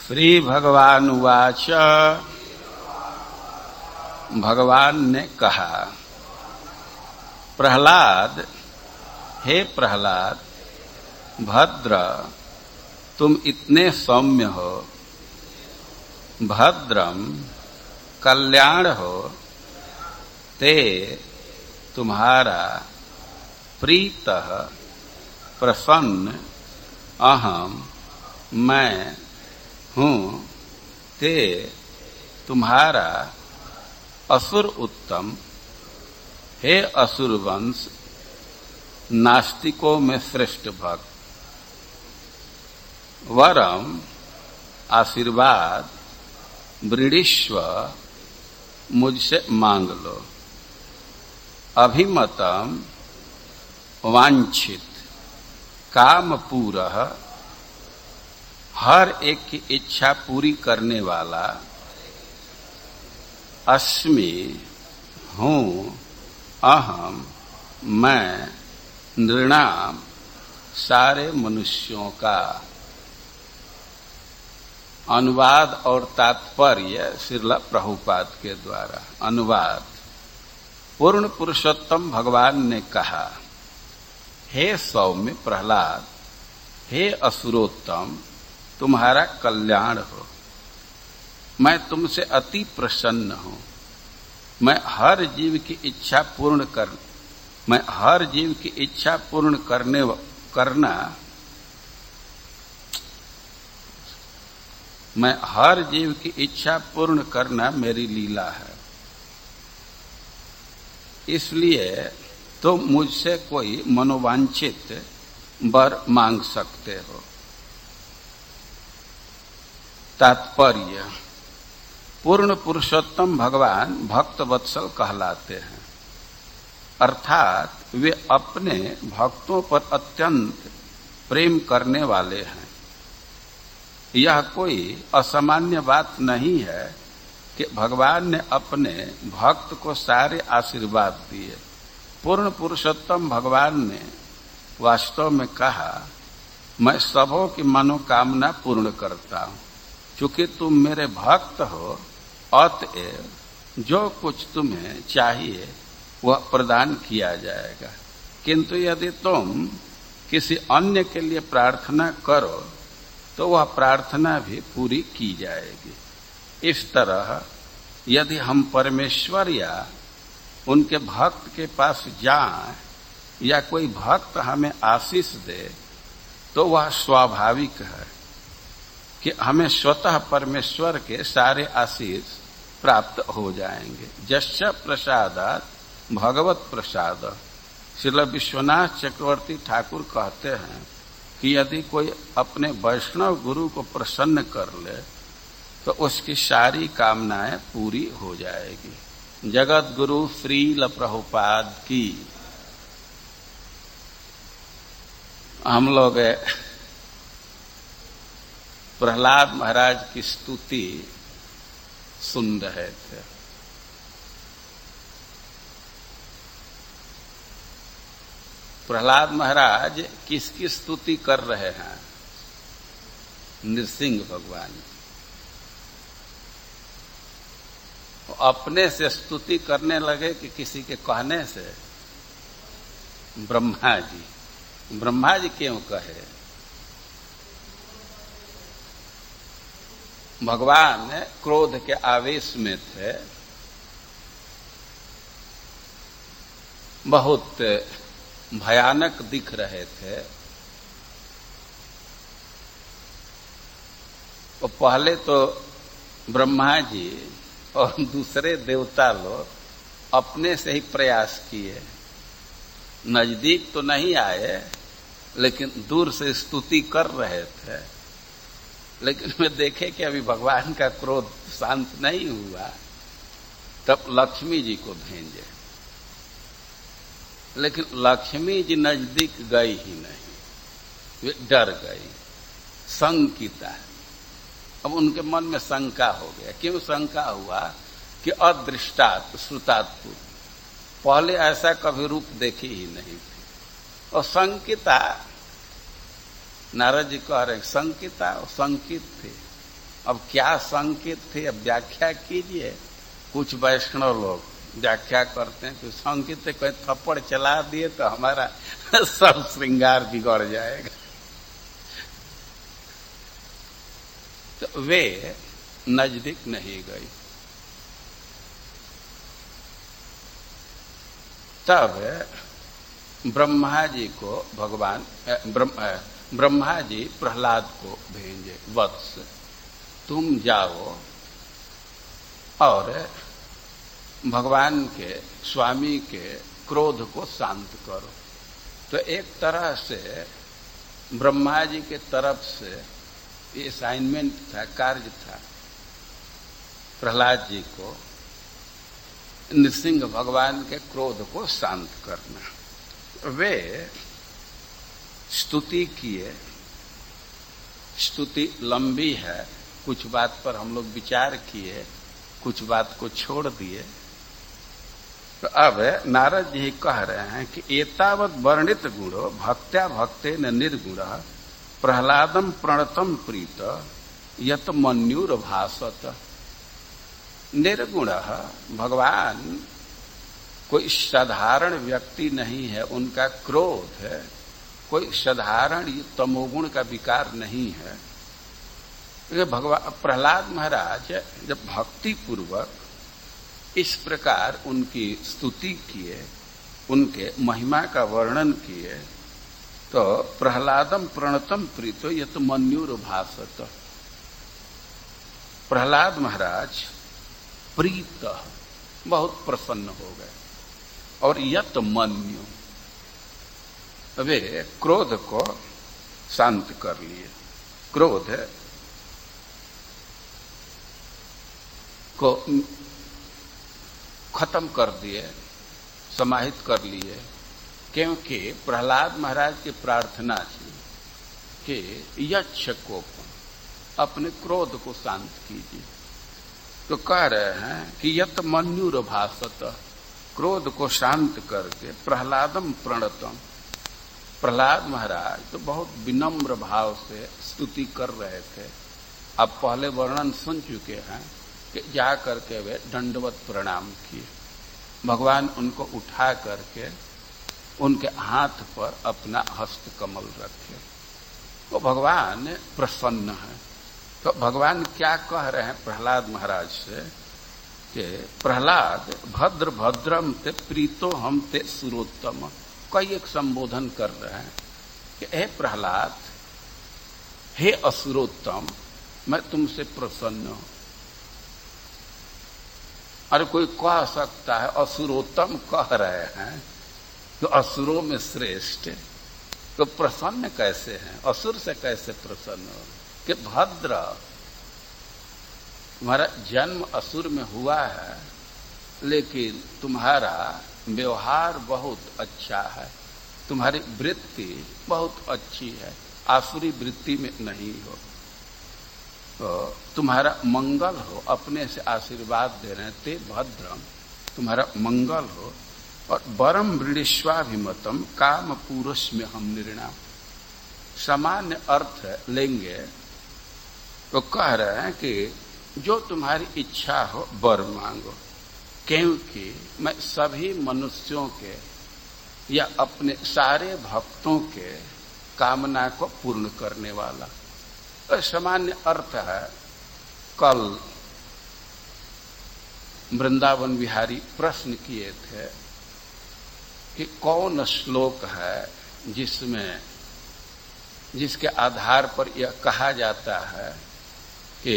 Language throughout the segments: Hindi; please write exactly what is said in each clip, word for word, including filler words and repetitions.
श्री भगवानुवाच। भगवान ने कहा, प्रहलाद, हे प्रहलाद, भद्र, तुम इतने सौम्य हो, भद्रम, कल्याण हो, ते, तुम्हारा, प्रीतः, प्रसन्न, अहम, मैं हूँ, ते, तुम्हारा, असुर उत्तम, हे असुर वंश, नास्तिकों में श्रेष्ठ भक्त, वरम, आशीर्वाद, वृणीष्व, मुझसे मांग लो, अभिमतम, वांछित, काम पूरः, हर एक की इच्छा पूरी करने वाला, अस्मि, हूँ, अहम, मैं, नृणाम, सारे मनुष्यों का। अनुवाद और तात्पर्य श्रील प्रभुपाद के द्वारा। अनुवाद। पूर्ण पुरुषोत्तम भगवान ने कहा, हे सौम्य प्रहलाद, हे असुरोत्तम, तुम्हारा कल्याण हो, मैं तुमसे अति प्रसन्न हूं। मैं हर जीव की इच्छा पूर्ण कर मैं हर जीव की इच्छा पूर्ण करने करना मैं हर जीव की इच्छा पूर्ण करना मेरी लीला है। इसलिए तुम मुझसे कोई मनोवांछित वर मांग सकते हो। तात्पर्य। पूर्ण पुरुषोत्तम भगवान भक्त वत्सल कहलाते हैं, अर्थात वे अपने भक्तों पर अत्यंत प्रेम करने वाले हैं। यह कोई असामान्य बात नहीं है कि भगवान ने अपने भक्त को सारे आशीर्वाद दिए। पूर्ण पुरुषोत्तम भगवान ने वास्तव में कहा, मैं सबों की मनोकामना पूर्ण करता हूं। चूंकि तुम मेरे भक्त हो, अतएव जो कुछ तुम्हें चाहिए वह प्रदान किया जाएगा। किंतु यदि तुम किसी अन्य के लिए प्रार्थना करो तो वह प्रार्थना भी पूरी की जाएगी। इस तरह यदि हम परमेश्वर या उनके भक्त के पास जाएं या कोई भक्त हमें आशीष दे तो वह स्वाभाविक है कि हमें स्वतः परमेश्वर के सारे आशीष प्राप्त हो जाएंगे। जस्य प्रसादात् भगवत प्रसाद। श्रील विश्वनाथ चक्रवर्ती ठाकुर कहते हैं कि यदि कोई अपने वैष्णव गुरु को प्रसन्न कर ले तो उसकी सारी कामनाएं पूरी हो जाएगी। जगत गुरु श्रील प्रभुपाद की। हम लोग प्रहलाद महाराज की स्तुति सुन रहे थे। प्रहलाद महाराज किसकी स्तुति कर रहे हैं? नृसिंह भगवान। तो अपने से स्तुति करने लगे कि किसी के कहने से? ब्रह्मा जी। ब्रह्मा जी क्यों कहे? भगवान क्रोध के आवेश में थे, बहुत भयानक दिख रहे थे। तो पहले तो ब्रह्मा जी और दूसरे देवता लोग अपने से ही प्रयास किए, नजदीक तो नहीं आए लेकिन दूर से स्तुति कर रहे थे। लेकिन वे देखे कि अभी भगवान का क्रोध शांत नहीं हुआ, तब लक्ष्मी जी को भेजे। लेकिन लक्ष्मी जी नजदीक गई ही नहीं, वे डर गई, शंकिता। अब उनके मन में शंका हो गया। क्यों शंका हुआ? कि अदृष्टात् श्रुतात्, पहले ऐसा कभी रूप देखी ही नहीं थी। और शंकिता, नारद जी कह रहे शंकिता, शंकित थे अब क्या संकेत थे, अब व्याख्या कीजिए। कुछ वैष्णव लोग व्याख्या करते हैं कि संकेत से कोई थप्पड़ चला दिए तो हमारा सब श्रृंगार बिगड़ जाएगा। तो वे नजदीक नहीं गई। तब ब्रह्मा जी को भगवान ब्रह्मा जी प्रहलाद को भेजे, वत्स तुम जाओ और भगवान के स्वामी के क्रोध को शांत करो। तो एक तरह से ब्रह्मा जी के तरफ से ये असाइनमेंट था, कार्य था प्रहलाद जी को नृसिंह भगवान के क्रोध को शांत करना। वे स्तुति किए, स्तुति लंबी है, कुछ बात पर हम लोग विचार किए, कुछ बात को छोड़ दिए। तो अब नारद जी कह रहे हैं कि एतावत वर्णित गुणो भक्त्या भक्ते न निर्गुण प्रहलादम प्रणतम प्रीत यत मन्युर भासत। निर्गुण भगवान कोई साधारण व्यक्ति नहीं है, उनका क्रोध है कोई साधारण तमोगुण का विकार नहीं है। भगवान प्रहलाद महाराज जब भक्ति पूर्वक इस प्रकार उनकी स्तुति किए, उनके महिमा का वर्णन किए, तो प्रहलादम प्रणतम प्रीतो यत मन्युर भासत। प्रहलाद महाराज प्रीत बहुत प्रसन्न हो गए और यत मन्यु वे क्रोध को शांत कर लिए, क्रोध को खत्म कर दिए, समाहित कर लिए। क्योंकि प्रहलाद महाराज की प्रार्थना थी कि यक्ष को अपने क्रोध को शांत कीजिए। तो कह रहे हैं कि यत मन्युर भासत, क्रोध को शांत करके प्रहलादम प्रणतम। प्रहलाद महाराज तो बहुत विनम्र भाव से स्तुति कर रहे थे। अब पहले वर्णन सुन चुके हैं कि जा करके वे दंडवत प्रणाम किए। भगवान उनको उठा करके उनके हाथ पर अपना हस्त कमल रखे। तो भगवान प्रसन्न है। तो भगवान क्या कह रहे हैं प्रहलाद महाराज से कि प्रहलाद भद्र भद्रम ते प्रीतो हम ते सुरोत्तम। कई एक संबोधन कर रहे हैं कि हे प्रहलाद, हे असुरोत्तम, मैं तुमसे प्रसन्न हूं। अरे कोई कह सकता है असुरोत्तम कह रहे हैं तो असुरों में श्रेष्ठ, तो प्रसन्न कैसे हैं, असुर से कैसे प्रसन्न हो? कि भद्र, तुम्हारा जन्म असुर में हुआ है लेकिन तुम्हारा व्यवहार बहुत अच्छा है, तुम्हारी वृत्ति बहुत अच्छी है, आसुरी वृत्ति में नहीं हो। तो तुम्हारा मंगल हो, अपने से आशीर्वाद दे रहे हैं, ते भद्रम, तुम्हारा मंगल हो। और वरम वृणीष्वाभिमतम काम पुरुष में हम निर्णाम। सामान्य अर्थ लेंगे तो कह रहे हैं कि जो तुम्हारी इच्छा हो वर मांगो, क्योंकि मैं सभी मनुष्यों के या अपने सारे भक्तों के कामना को पूर्ण करने वाला। तो सामान्य अर्थ है। कल वृंदावन बिहारी प्रश्न किए थे कि कौन श्लोक है जिसमें जिसके आधार पर यह कहा जाता है कि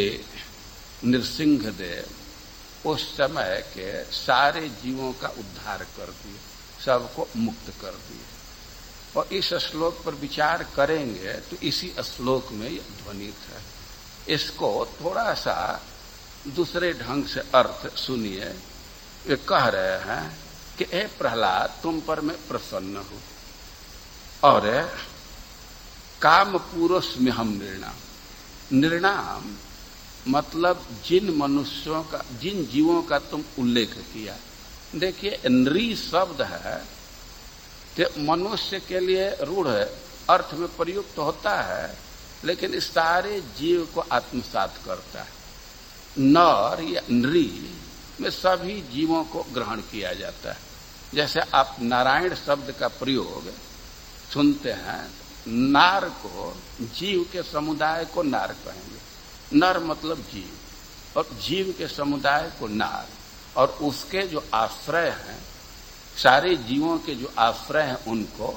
नृसिंहदेव उस समय के सारे जीवों का उद्धार कर दिए, सबको मुक्त कर दिए। और इस श्लोक पर विचार करेंगे तो इसी श्लोक में यह ध्वनित है। इसको थोड़ा सा दूसरे ढंग से अर्थ सुनिए। वे कह रहे हैं कि हे प्रहलाद, तुम पर मैं प्रसन्न हूं और काम पुरुष में हम निर्णाम। निर्णाम मतलब जिन मनुष्यों का, जिन जीवों का तुम उल्लेख किया। देखिए, नृ शब्द है तो मनुष्य के लिए रूढ़ अर्थ में प्रयुक्त होता है लेकिन इस सारे जीव को आत्मसात करता है। नर या नृ में सभी जीवों को ग्रहण किया जाता है। जैसे आप नारायण शब्द का प्रयोग सुनते हैं, नार को, जीव के समुदाय को नार कहेंगे। नर मतलब जीव, और जीव के समुदाय को नार, और उसके जो आश्रय हैं, सारे जीवों के जो आश्रय हैं, उनको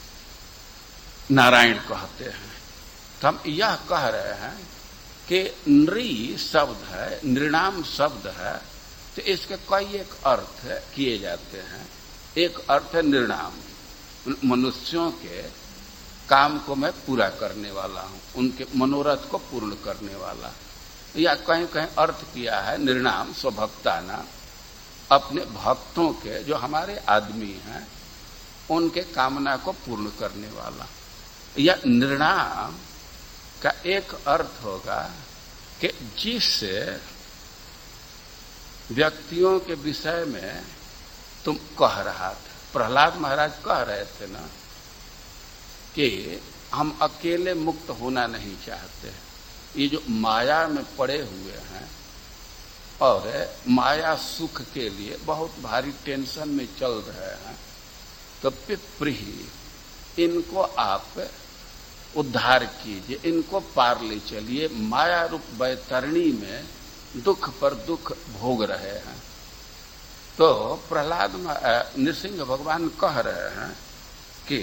नारायण कहते हैं। तो हम यह कह रहे हैं कि नृ शब्द है, नृणाम शब्द है, तो इसके कई एक अर्थ किए जाते हैं। एक अर्थ है नृणाम, मनुष्यों के काम को मैं पूरा करने वाला हूं, उनके मनोरथ को पूर्ण करने वाला। या कहीं कहीं अर्थ किया है नृणाम स्वभक्ताना, अपने भक्तों के, जो हमारे आदमी हैं, उनके कामना को पूर्ण करने वाला। या नृणाम का एक अर्थ होगा कि जिस व्यक्तियों के विषय में तुम कह रहा था, प्रहलाद महाराज कह रहे थे ना कि हम अकेले मुक्त होना नहीं चाहते, ये जो माया में पड़े हुए हैं और माया सुख के लिए बहुत भारी टेंशन में चल रहे हैं, तो पिपृही, इनको आप उद्धार कीजिए, इनको पार ले चलिए। माया रूप बैतरणी में दुख पर दुख भोग रहे हैं। तो प्रहलाद नृसिंह भगवान कह रहे हैं कि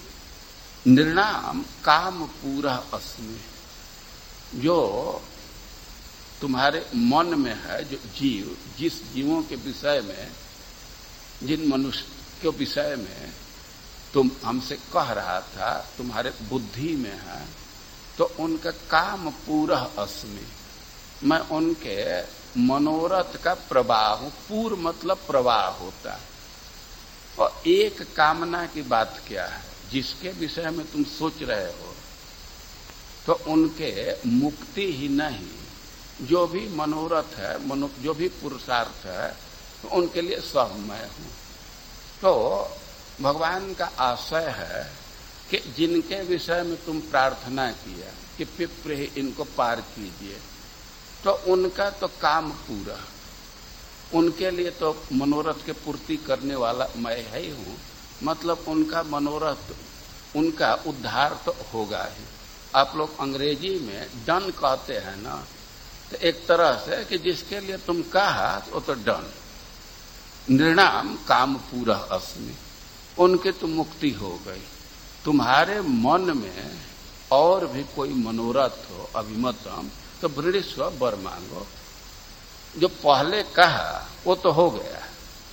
नृणाम काम पूरा अस्मि, जो तुम्हारे मन में है, जो जीव, जिस जीवों के विषय में, जिन मनुष्य के विषय में तुम हमसे कह रहा था, तुम्हारे बुद्धि में है, तो उनका काम पूरा अस्मि, मैं उनके मनोरथ का प्रवाह हूं। पूर्व मतलब प्रवाह होता है। और एक कामना की बात क्या है, जिसके विषय में तुम सोच रहे हो, तो उनके मुक्ति ही नहीं, जो भी मनोरथ है, मनो, जो भी पुरुषार्थ है, तो उनके लिए सब मैं हूं। तो भगवान का आशय है कि जिनके विषय में तुम प्रार्थना किया कि पिप्र इनको पार कीजिए, तो उनका तो काम पूरा, उनके लिए तो मनोरथ के पूर्ति करने वाला मैं ही हूं। मतलब उनका मनोरथ, उनका उद्धार तो होगा ही। आप लोग अंग्रेजी में डन कहते हैं ना, तो एक तरह से कि जिसके लिए तुम कहा वो तो डन। नृणाम काम पूरा अस्मि, उनके तो मुक्ति हो गई। तुम्हारे मन में और भी कोई मनोरथ हो अभिमतम, तो वृणीस्व वर मांगो। जो पहले कहा वो तो हो गया।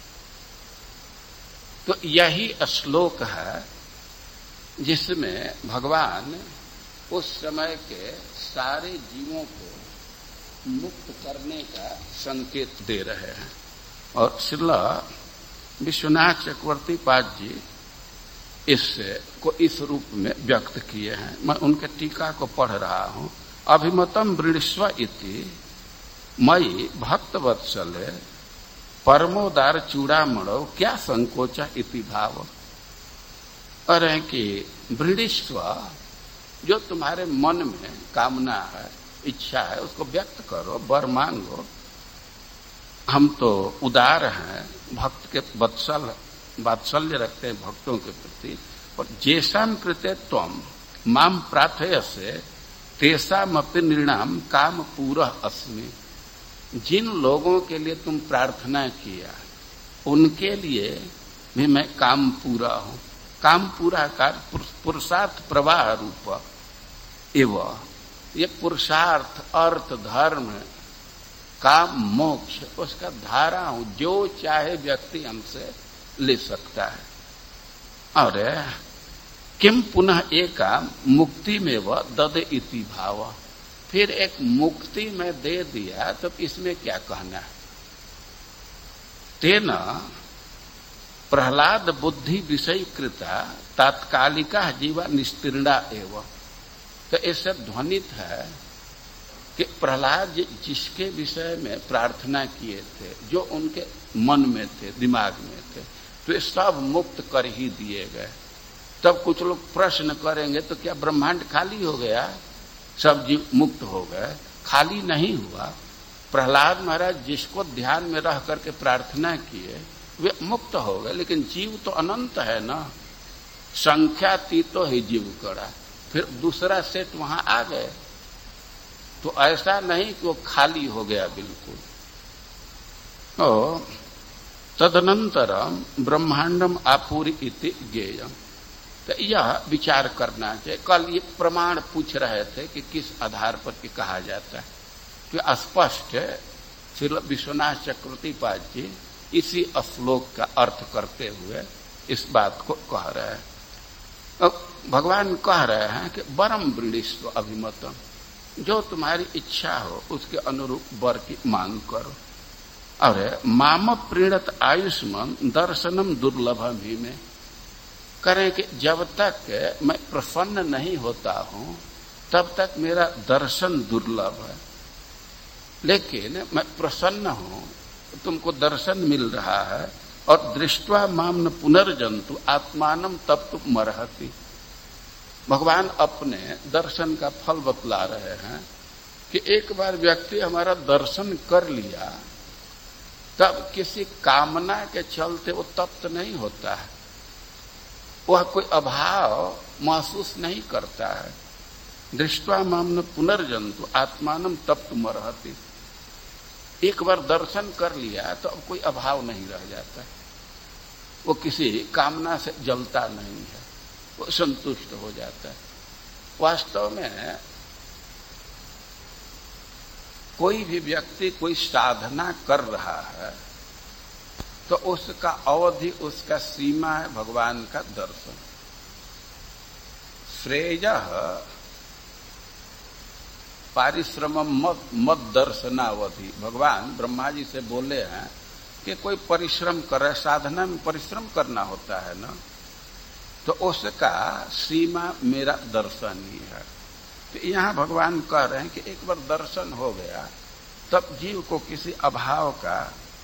तो यही श्लोक है जिसमें भगवान उस समय के सारे जीवों को मुक्त करने का संकेत दे रहे हैं। और श्रील विश्वनाथ चक्रवर्ती पाद जी इससे को इस रूप में व्यक्त किए हैं। मैं उनके टीका को पढ़ रहा हूं। अभिमतम वृणीस्व इति मयि भक्त वत्सले परमोदार चूड़ामणो क्या संकोचा इति भाव। अरे कि वृणीस्व, जो तुम्हारे मन में कामना है, इच्छा है, उसको व्यक्त करो, वर मांगो। हम तो उदार हैं, भक्त के वत्सल वात्सल्य रखते हैं भक्तों के प्रति। और जेषाम कृते त्वम माम प्रार्थयसे तेषामपि नृणाम काम पूरा अस्मि। जिन लोगों के लिए तुम प्रार्थना किया, उनके लिए भी मैं काम पूरा हूं। काम पूरा का पुरुषार्थ प्रवाह रूप एवं ये पुरुषार्थ, अर्थ, धर्म, काम, मोक्ष, उसका धारा हूं। जो चाहे व्यक्ति हमसे ले सकता है। और किम पुनः एका मुक्ति में व दद इति भाव। फिर एक मुक्ति में दे दिया तो इसमें क्या कहना है। तेना प्रहलाद बुद्धि विषय कृता तात्कालिका जीवा निस्तीर्णा एवं। तो इससे ध्वनित है कि प्रहलाद जिसके विषय में प्रार्थना किए थे, जो उनके मन में थे, दिमाग में थे, तो ये सब मुक्त कर ही दिए गए। तब कुछ लोग प्रश्न करेंगे तो क्या ब्रह्मांड खाली हो गया? सब जीव मुक्त हो गए, खाली नहीं हुआ। प्रहलाद महाराज जिसको ध्यान में रह करके प्रार्थना किए वे मुक्त हो गए, लेकिन जीव तो अनंत है ना, संख्यातीतो ही जीव कड़ा। फिर दूसरा सेट वहां आ गए, तो ऐसा नहीं कि वो खाली हो गया बिल्कुल। तो तदनंतरम ब्रह्मांडम आपूरी इति ज्ञेयम। तो यह विचार करना चाहिए। कल ये प्रमाण पूछ रहे थे कि किस आधार पर ये कहा जाता है, तो स्पष्ट श्री विश्वनाथ चक्रवर्तीपाद जी इसी श्लोक का अर्थ करते हुए इस बात को कह रहे हैं। अब भगवान कह रहे हैं कि वरम वृणीस्व अभिमतम, जो तुम्हारी इच्छा हो उसके अनुरूप वर की मांग करो। और माम प्रीणत आयुष्मान दर्शनम दुर्लभम ही में, करें कि जब तक मैं प्रसन्न नहीं होता हूं तब तक मेरा दर्शन दुर्लभ है, लेकिन मैं प्रसन्न हूं, तुमको दर्शन मिल रहा है। और दृष्टवा माम न पुनर्जंतु आत्मानम तब तुम मरहति। भगवान अपने दर्शन का फल बतला रहे हैं कि एक बार व्यक्ति हमारा दर्शन कर लिया तब किसी कामना के चलते वो तप्त नहीं होता है, वह कोई अभाव महसूस नहीं करता है। दृष्टवा माम न पुनर्जंतु आत्मानम तप्त मरहति। एक बार दर्शन कर लिया तो अब कोई अभाव नहीं रह जाता, वो किसी कामना से जलता नहीं है, वो संतुष्ट हो जाता है। वास्तव में कोई भी व्यक्ति कोई साधना कर रहा है तो उसका अवधि, उसका सीमा है भगवान का दर्शन। श्रेयः पारिश्रम मत मत दर्शनावधि। भगवान ब्रह्मा जी से बोले हैं कि कोई परिश्रम करे, साधना में परिश्रम करना होता है ना, तो उसका सीमा मेरा दर्शन ही है। तो यहाँ भगवान कह रहे हैं कि एक बार दर्शन हो गया तब जीव को किसी अभाव का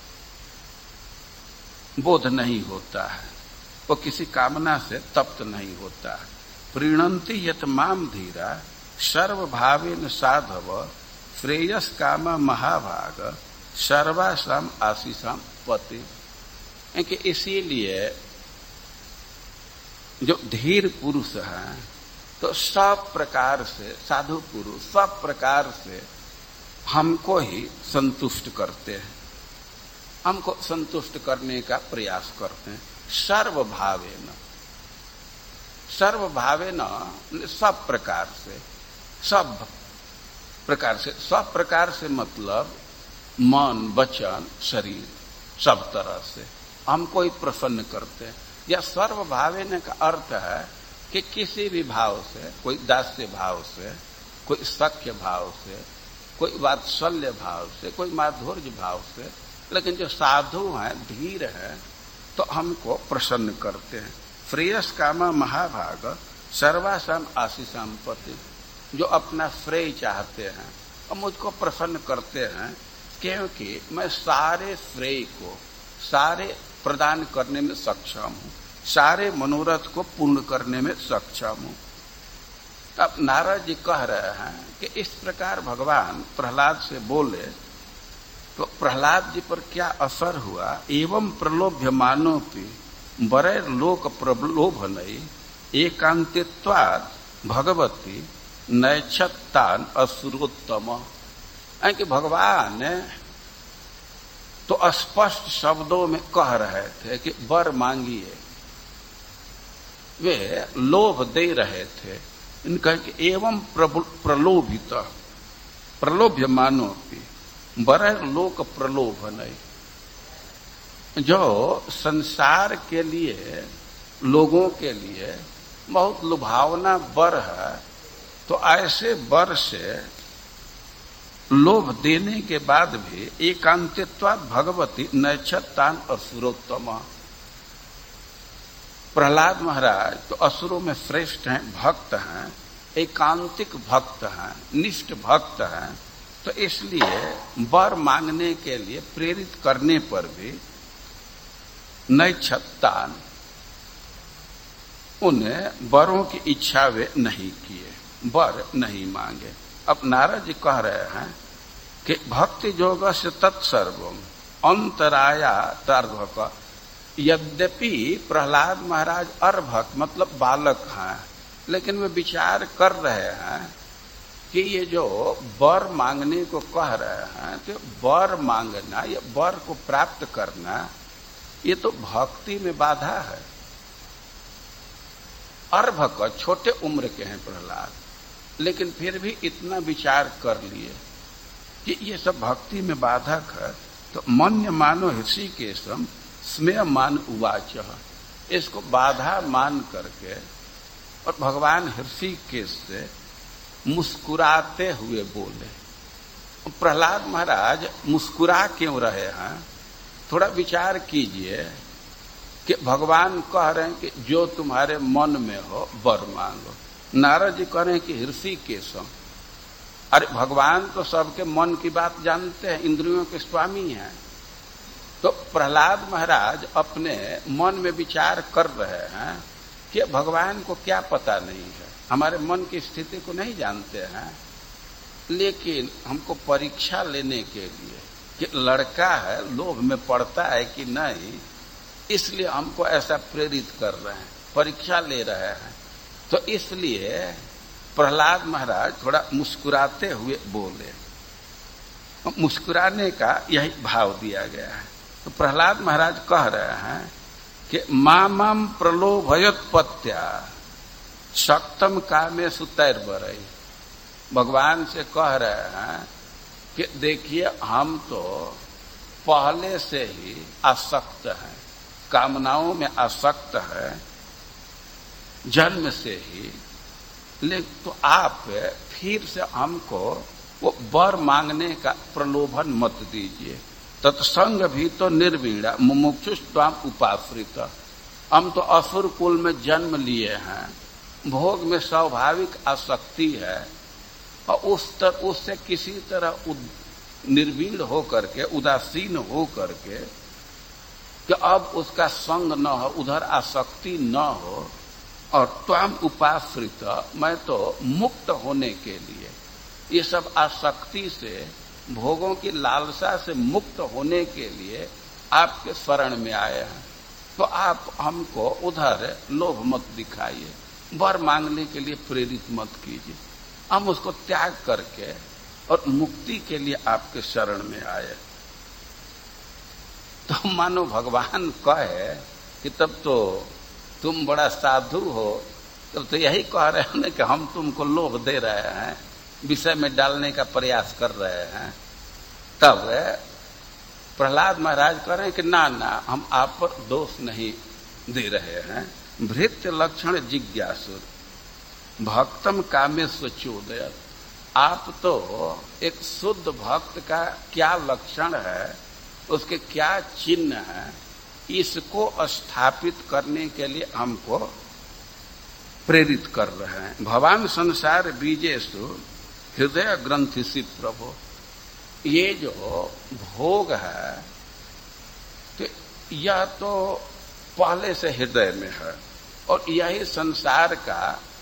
बोध नहीं होता है, वो किसी कामना से तप्त नहीं होता है। प्रीणंति यत माम धीरा सर्वभावेन साधव श्रेयस काम महाभाग सर्वासाम आशीषाम पति। कि इसीलिए जो धीर पुरुष हैं तो सब प्रकार से, साधु पुरुष सब प्रकार से हमको ही संतुष्ट करते हैं, हमको संतुष्ट करने का प्रयास करते हैं। सर्वभावेन, सर्वभावेन सब प्रकार से, सब प्रकार से, सब प्रकार से मतलब मन, वचन, शरीर, सब तरह से हमको ही प्रसन्न करते हैं। या सर्वभावेन का अर्थ है कि किसी भी भाव से, कोई दास्य भाव से, कोई सख्य भाव से, कोई वात्सल्य भाव से, कोई माधुर्य भाव से, लेकिन जो साधु हैं, धीर हैं, तो हमको प्रसन्न करते हैं। श्रेयस कामा महाभाग सर्वासाम आशीषाम पति। जो अपना श्रेय चाहते हैं और मुझको प्रसन्न करते हैं, क्योंकि मैं सारे श्रेय को, सारे प्रदान करने में सक्षम हूं, सारे मनोरथ को पूर्ण करने में सक्षम हूं। अब नारद जी कह रहे हैं कि इस प्रकार भगवान प्रहलाद से बोले तो प्रहलाद जी पर क्या असर हुआ। एवं प्रलोभ्य मानोपि वरैर लोक प्रलोभनई एकांतित्वात् भगवती नैच्छत्तान असुरोत्तम। कि भगवान तो स्पष्ट शब्दों में कह रहे थे कि वर मांगिए, वे लोभ दे रहे थे। इनका कि एवं प्रलोभित प्रलोभ्य मानोपि वरैर लोक प्रलोभन। जो संसार के लिए, लोगों के लिए बहुत लुभावना वर है, तो ऐसे वर से लोभ देने के बाद भी एकांतित्वात् भगवती नैच्छत्तान असुरोत्तम। प्रहलाद महाराज तो असुरों में श्रेष्ठ हैं, भक्त हैं, एकांतिक भक्त हैं, निष्ठ भक्त हैं। तो इसलिए वर मांगने के लिए प्रेरित करने पर भी नैच्छत्तान, उन्हें वरों की इच्छा वे नहीं किए, वर नहीं मांगे। अब नारद जी कह रहे हैं कि भक्ति योग से तत्सर्वम अंतराया तर्भक। यद्यपि प्रहलाद महाराज अर्भक मतलब बालक हैं, लेकिन वे विचार कर रहे हैं कि ये जो वर मांगने को कह रहे हैं, तो वर मांगना या वर को प्राप्त करना ये तो भक्ति में बाधा है। अर्भक छोटे उम्र के हैं प्रहलाद, लेकिन फिर भी इतना विचार कर लिए कि ये सब भक्ति में बाधक है। तो मन्य मानो ऋषिकेशम स्मेय मान उवाच, इसको बाधा मान करके और भगवान ऋषिकेश से मुस्कुराते हुए बोले। प्रहलाद महाराज मुस्कुरा क्यों रहे हैं, थोड़ा विचार कीजिए कि भगवान कह रहे हैं कि जो तुम्हारे मन में हो वर मांगो। नारद जी कह रहे हैं कि ऋषिकेशम। अरे भगवान तो सबके मन की बात जानते हैं, इंद्रियों के स्वामी हैं। तो प्रहलाद महाराज अपने मन में विचार कर रहे हैं कि भगवान को क्या पता नहीं है, हमारे मन की स्थिति को नहीं जानते हैं, लेकिन हमको परीक्षा लेने के लिए कि लड़का है लोभ में पड़ता है कि नहीं, इसलिए हमको ऐसा प्रेरित कर रहे हैं, परीक्षा ले रहे हैं। तो इसलिए प्रहलाद महाराज थोड़ा मुस्कुराते हुए बोले। मुस्कुराने का यही भाव दिया गया है। तो प्रहलाद महाराज कह रहे हैं कि मामम प्रलोभयोत्पत्त्या शक्तम कामे सुतैर बरई। भगवान से कह रहे हैं कि देखिए हम तो पहले से ही आसक्त हैं, कामनाओं में आसक्त है जन्म से ही, लेकिन तो आप फिर से हमको वो वर मांगने का प्रलोभन मत दीजिए। तत्संग भी तो निर्वीणा मुमुक्षुस्त्वाम उपाश्रित। हम तो असुर कुल में जन्म लिए हैं, भोग में स्वाभाविक आसक्ति है, और उस तर उससे किसी तरह निर्वीण हो करके, उदासीन हो करके कि अब उसका संग न हो, उधर आसक्ति न हो, और त्वाम उपाश्रित, मैं तो मुक्त होने के लिए, ये सब आसक्ति से, भोगों की लालसा से मुक्त होने के लिए आपके शरण में आए हैं। तो आप हमको उधर लोभ मत दिखाइए, वर मांगने के लिए प्रेरित मत कीजिए। हम उसको त्याग करके और मुक्ति के लिए आपके शरण में आए। तो मानो भगवान कहे कि तब तो तुम बड़ा साधु हो, तब तो यही कह रहे हैं कि हम तुमको लोभ दे रहे हैं, विषय में डालने का प्रयास कर रहे हैं। तब प्रहलाद महाराज कह रहे हैं कि ना ना, हम आप पर दोष नहीं दे रहे हैं। भृत्य लक्षण जिज्ञासुर भक्तम कामे स्वचोदय। आप तो एक शुद्ध भक्त का क्या लक्षण है, उसके क्या चिन्ह है, इसको स्थापित करने के लिए हमको प्रेरित कर रहे हैं। भवान संसार बीजेषु हृदय ग्रंथिसी प्रभु। ये जो भोग है तो यह तो पहले से हृदय में है, और यही संसार का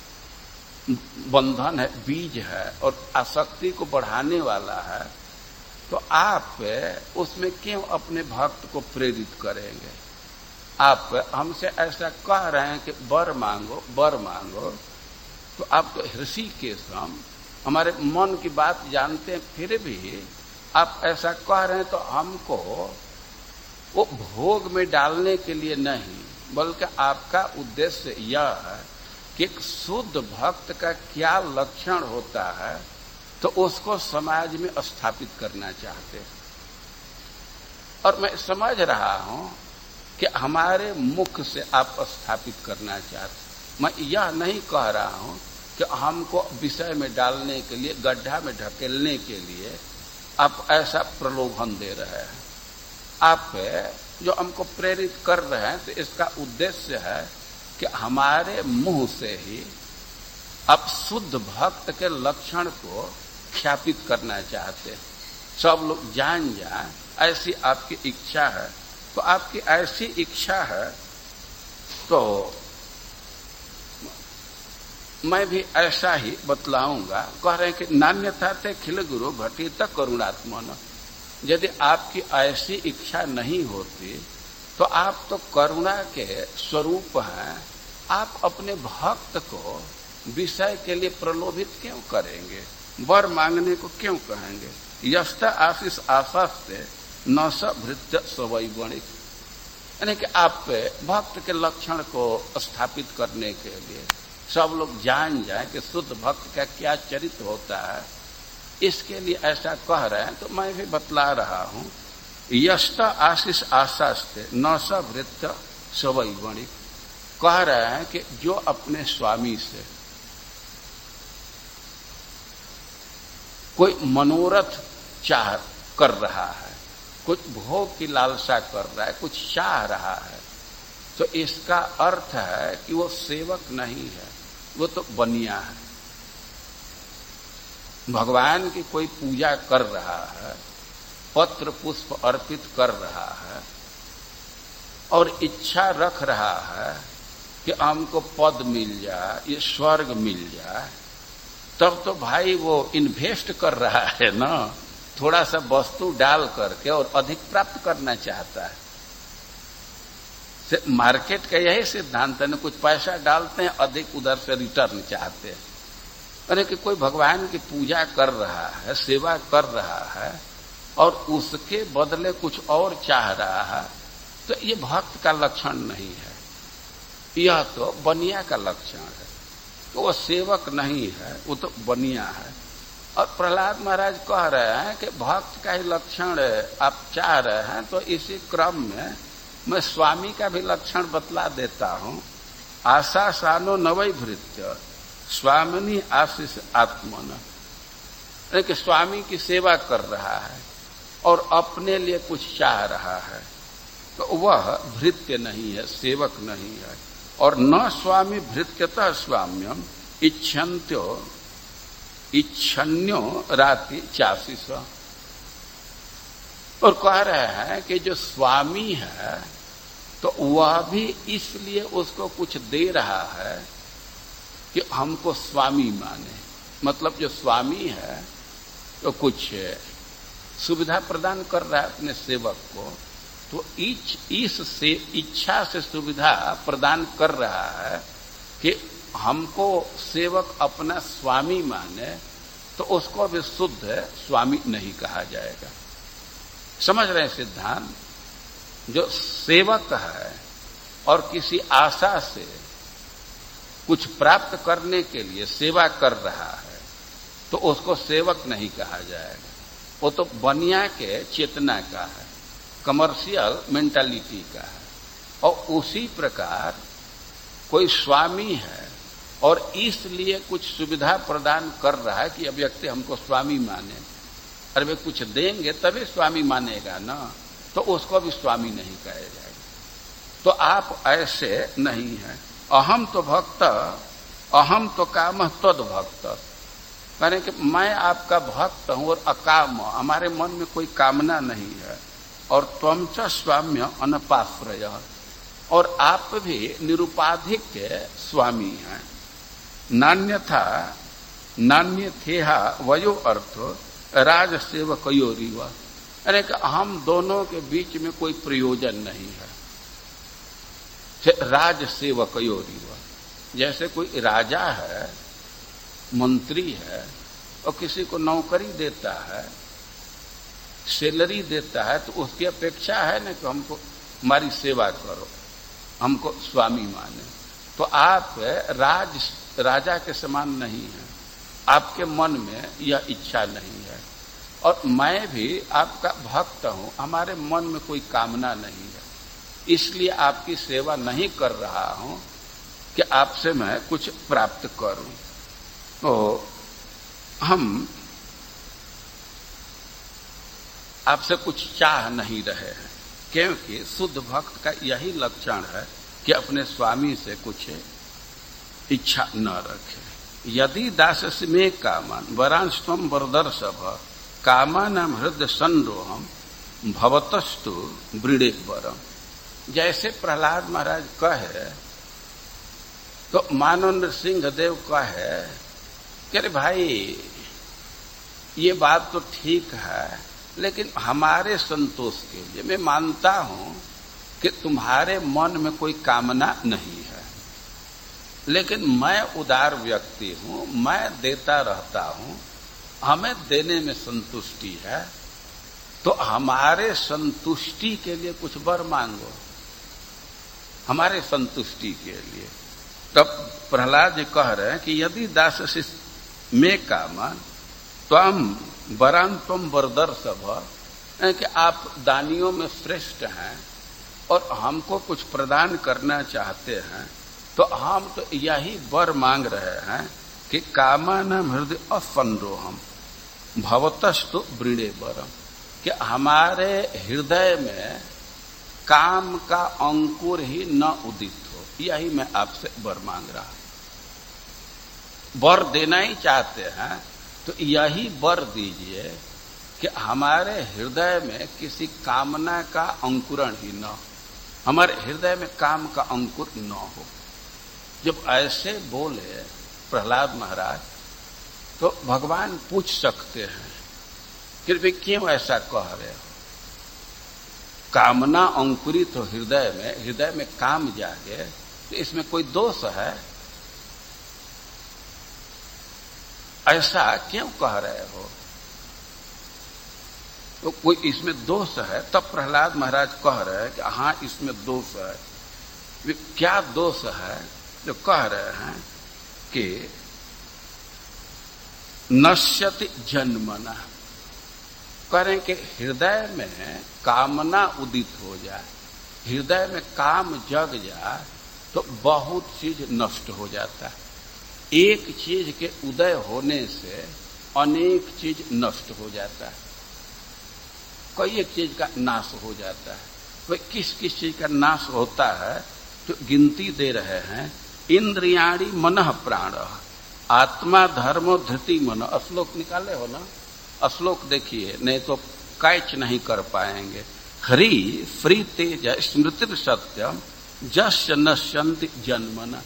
बंधन है, बीज है, और आसक्ति को बढ़ाने वाला है। तो आप उसमें क्यों अपने भक्त को प्रेरित करेंगे? आप हमसे ऐसा कह रहे हैं कि वर मांगो, वर मांगो, तो आप तो ऋषिकेशम, हमारे मन की बात जानते हैं, फिर भी आप ऐसा कह रहे हैं। तो हमको वो भोग में डालने के लिए नहीं, बल्कि आपका उद्देश्य यह है कि एक शुद्ध भक्त का क्या लक्षण होता है, तो उसको समाज में स्थापित करना चाहते हैं। और मैं समझ रहा हूं कि हमारे मुख से आप स्थापित करना चाहते। मैं यह नहीं कह रहा हूं कि हमको विषय में डालने के लिए, गड्ढा में ढकेलने के लिए आप ऐसा प्रलोभन दे रहे हैं। आप जो हमको प्रेरित कर रहे हैं, तो इसका उद्देश्य है कि हमारे मुंह से ही आप शुद्ध भक्त के लक्षण को ख्यापित करना चाहते हैं, सब लोग जान जाए, ऐसी आपकी इच्छा है। तो आपकी ऐसी इच्छा है तो मैं भी ऐसा ही बतलाऊंगा। कह रहे हैं कि नान्यथा ते खिल गुरु भट्टी तक करुणात्मन। यदि आपकी ऐसी इच्छा नहीं होती तो आप तो करुणा के स्वरूप हैं, आप अपने भक्त को विषय के लिए प्रलोभित क्यों करेंगे, वर मांगने को क्यों कहेंगे। यस्त आशीष आशास्ते न स भृत्य स्वैवणिक, यानी कि आप भक्त के लक्षण को स्थापित करने के लिए सब लोग जान जाए कि शुद्ध भक्त का क्या चरित्र होता है, इसके लिए ऐसा कह रहे हैं। तो मैं भी बतला रहा हूं, यस्त आशीष आशास्ते न स भृत्य स्वैवणिक, कह रहे हैं कि जो अपने स्वामी से कोई मनोरथ चाह कर रहा है, कुछ भोग की लालसा कर रहा है, कुछ चाह रहा है, तो इसका अर्थ है कि वो सेवक नहीं है, वो तो बनिया है। भगवान की कोई पूजा कर रहा है, पत्र पुष्प अर्पित कर रहा है और इच्छा रख रहा है कि हमको पद मिल जाए, ये स्वर्ग मिल जाए, तब तो भाई वो इन्वेस्ट कर रहा है ना, थोड़ा सा वस्तु डाल करके और अधिक प्राप्त करना चाहता है। मार्केट का यही सिद्धांत है ना, कुछ पैसा डालते हैं, अधिक उधर से रिटर्न चाहते हैं। अरे कि कोई भगवान की पूजा कर रहा है, सेवा कर रहा है और उसके बदले कुछ और चाह रहा है, तो ये भक्त का लक्षण नहीं है, यह तो बनिया का लक्षण है। तो वो सेवक नहीं है, वो तो बनिया है। और प्रहलाद महाराज कह रहे हैं कि भक्त का ही लक्षण आप चाह रहे हैं, तो इसी क्रम में मैं स्वामी का भी लक्षण बतला देता हूं। आशा सानो नवै भृत्य स्वामिनी आशीष आत्मन, कि स्वामी की सेवा कर रहा है और अपने लिए कुछ चाह रहा है, तो वह भृत्य नहीं है, सेवक नहीं है। और न स्वामी भृत्यतः स्वाम्यम इच्छन्त्यो इच्छन्यो राति चाशीस, और कह रहे हैं कि जो स्वामी है तो वह भी इसलिए उसको कुछ दे रहा है कि हमको स्वामी माने। मतलब जो स्वामी है तो कुछ सुविधा प्रदान कर रहा है अपने सेवक को, तो इच इस से इच्छा से सुविधा प्रदान कर रहा है कि हमको सेवक अपना स्वामी माने, तो उसको भी शुद्ध स्वामी नहीं कहा जाएगा। समझ रहे हैं सिद्धांत? जो सेवक है और किसी आशा से कुछ प्राप्त करने के लिए सेवा कर रहा है, तो उसको सेवक नहीं कहा जाएगा, वो तो बनिया के चेतना का है, कमर्शियल मेंटालिटी का है। और उसी प्रकार कोई स्वामी है और इसलिए कुछ सुविधा प्रदान कर रहा है कि अब व्यक्ति हमको स्वामी माने, अरे वे कुछ देंगे तभी स्वामी मानेगा ना, तो उसको भी स्वामी नहीं कहा जाएगा। तो आप ऐसे नहीं हैं। अहम तो भक्त, अहम तो काम तद भक्त, कहें कि मैं आपका भक्त हूं और अकाम, हमारे मन में कोई कामना नहीं है। और त्वम च स्वाम्य अनपाश्रय, और आप भी निरुपाधिक के स्वामी हैं। नान्यथा नान्य थेहा वयो अर्थ राज सेवकयोरिव, अरे कि हम दोनों के बीच में कोई प्रयोजन नहीं है। राज सेवकयोरिव, जैसे कोई राजा है, मंत्री है और किसी को नौकरी देता है, सैलरी देता है, तो उसकी अपेक्षा है ना कि हमको हमारी सेवा करो, हमको स्वामी माने। तो आप राज राजा के समान नहीं है, आपके मन में यह इच्छा नहीं है। और मैं भी आपका भक्त हूं, हमारे मन में कोई कामना नहीं है, इसलिए आपकी सेवा नहीं कर रहा हूं कि आपसे मैं कुछ प्राप्त करूं। तो हम आपसे कुछ चाह नहीं रहे हैं, क्योंकि शुद्ध भक्त का यही लक्षण है कि अपने स्वामी से कुछ इच्छा न रखे। यदि दासस्य में कामान वरांस्तम वरदर्शभ कामानाम हृदय संरोहम भवतस्तु वृणे वरम। जैसे प्रहलाद महाराज कहे तो मानो नृसिंह देव कहे कि अरे भाई ये बात तो ठीक है, लेकिन हमारे संतोष के लिए मैं मानता हूं कि तुम्हारे मन में कोई कामना नहीं है, लेकिन मैं उदार व्यक्ति हूं, मैं देता रहता हूं, हमें देने में संतुष्टि है, तो हमारे संतुष्टि के लिए कुछ वर मांगो, हमारे संतुष्टि के लिए। तब प्रहलाद जी कह रहे हैं कि यदि दास में कामन त्वम वरान त्वम वरदर्शभ, कि आप दानियों में श्रेष्ठ हैं और हमको कुछ प्रदान करना चाहते हैं, तो हम तो यही वर मांग रहे हैं कि कामानाम हृदय असंरोहम भवतस्तु वृणे वरम, कि हमारे हृदय में काम का अंकुर ही न उदित हो, यही मैं आपसे वर मांग रहा हूं। वर देना ही चाहते हैं तो यही वर दीजिए कि हमारे हृदय में किसी कामना का अंकुरण ही न हो, हमारे हृदय में काम का अंकुर न हो। जब ऐसे बोले प्रहलाद महाराज, तो भगवान पूछ सकते हैं कि वे क्यों ऐसा कह रहे हो? कामना अंकुरित हो हृदय में, हृदय में काम जागे, तो इसमें कोई दोष है? ऐसा क्यों कह रहे हो? तो कोई इसमें दोष है? तब प्रहलाद महाराज कह रहे हैं कि हाँ, इसमें दोष है। वे क्या दोष है? जो कह रहे हैं कि नश्यति जन्मना, कह रहे हैं कि हृदय में कामना उदित हो जाए, हृदय में काम जग जाए, तो बहुत चीज नष्ट हो जाता है। एक चीज के उदय होने से अनेक चीज नष्ट हो जाता है, कई एक चीज का नाश हो जाता है। वह किस किस चीज का नाश होता है तो गिनती दे रहे हैं। इंद्रियाणी मनः प्राण आत्मा धर्मो धृति मन, श्लोक निकाले हो ना? श्लोक देखिए, नहीं तो कैच नहीं कर पाएंगे। हरि फ्री तेज स्मृति सत्यम जस्य नश्यन्ति जन्मना,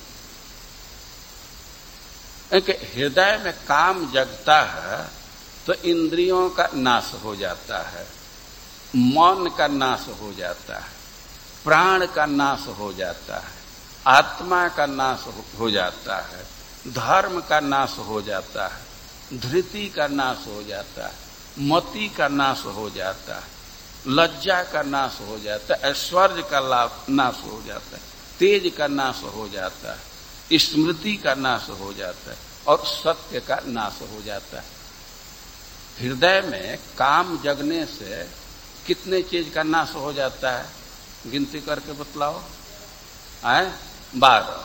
हृदय में काम जगता है तो इंद्रियों का नाश हो जाता है, मन का नाश हो जाता है, प्राण का नाश हो जाता है, आत्मा का नाश हो जाता है, धर्म का नाश हो जाता है, धृति का नाश हो जाता है, मति का नाश हो जाता है, लज्जा का नाश हो जाता है, ऐश्वर्य का नाश हो जाता है, तेज का नाश हो जाता है, स्मृति का नाश हो जाता है और सत्य का नाश हो जाता है। हृदय में काम जगने से कितने चीज का नाश हो जाता है? गिनती करके बतलाओ। आए बारह।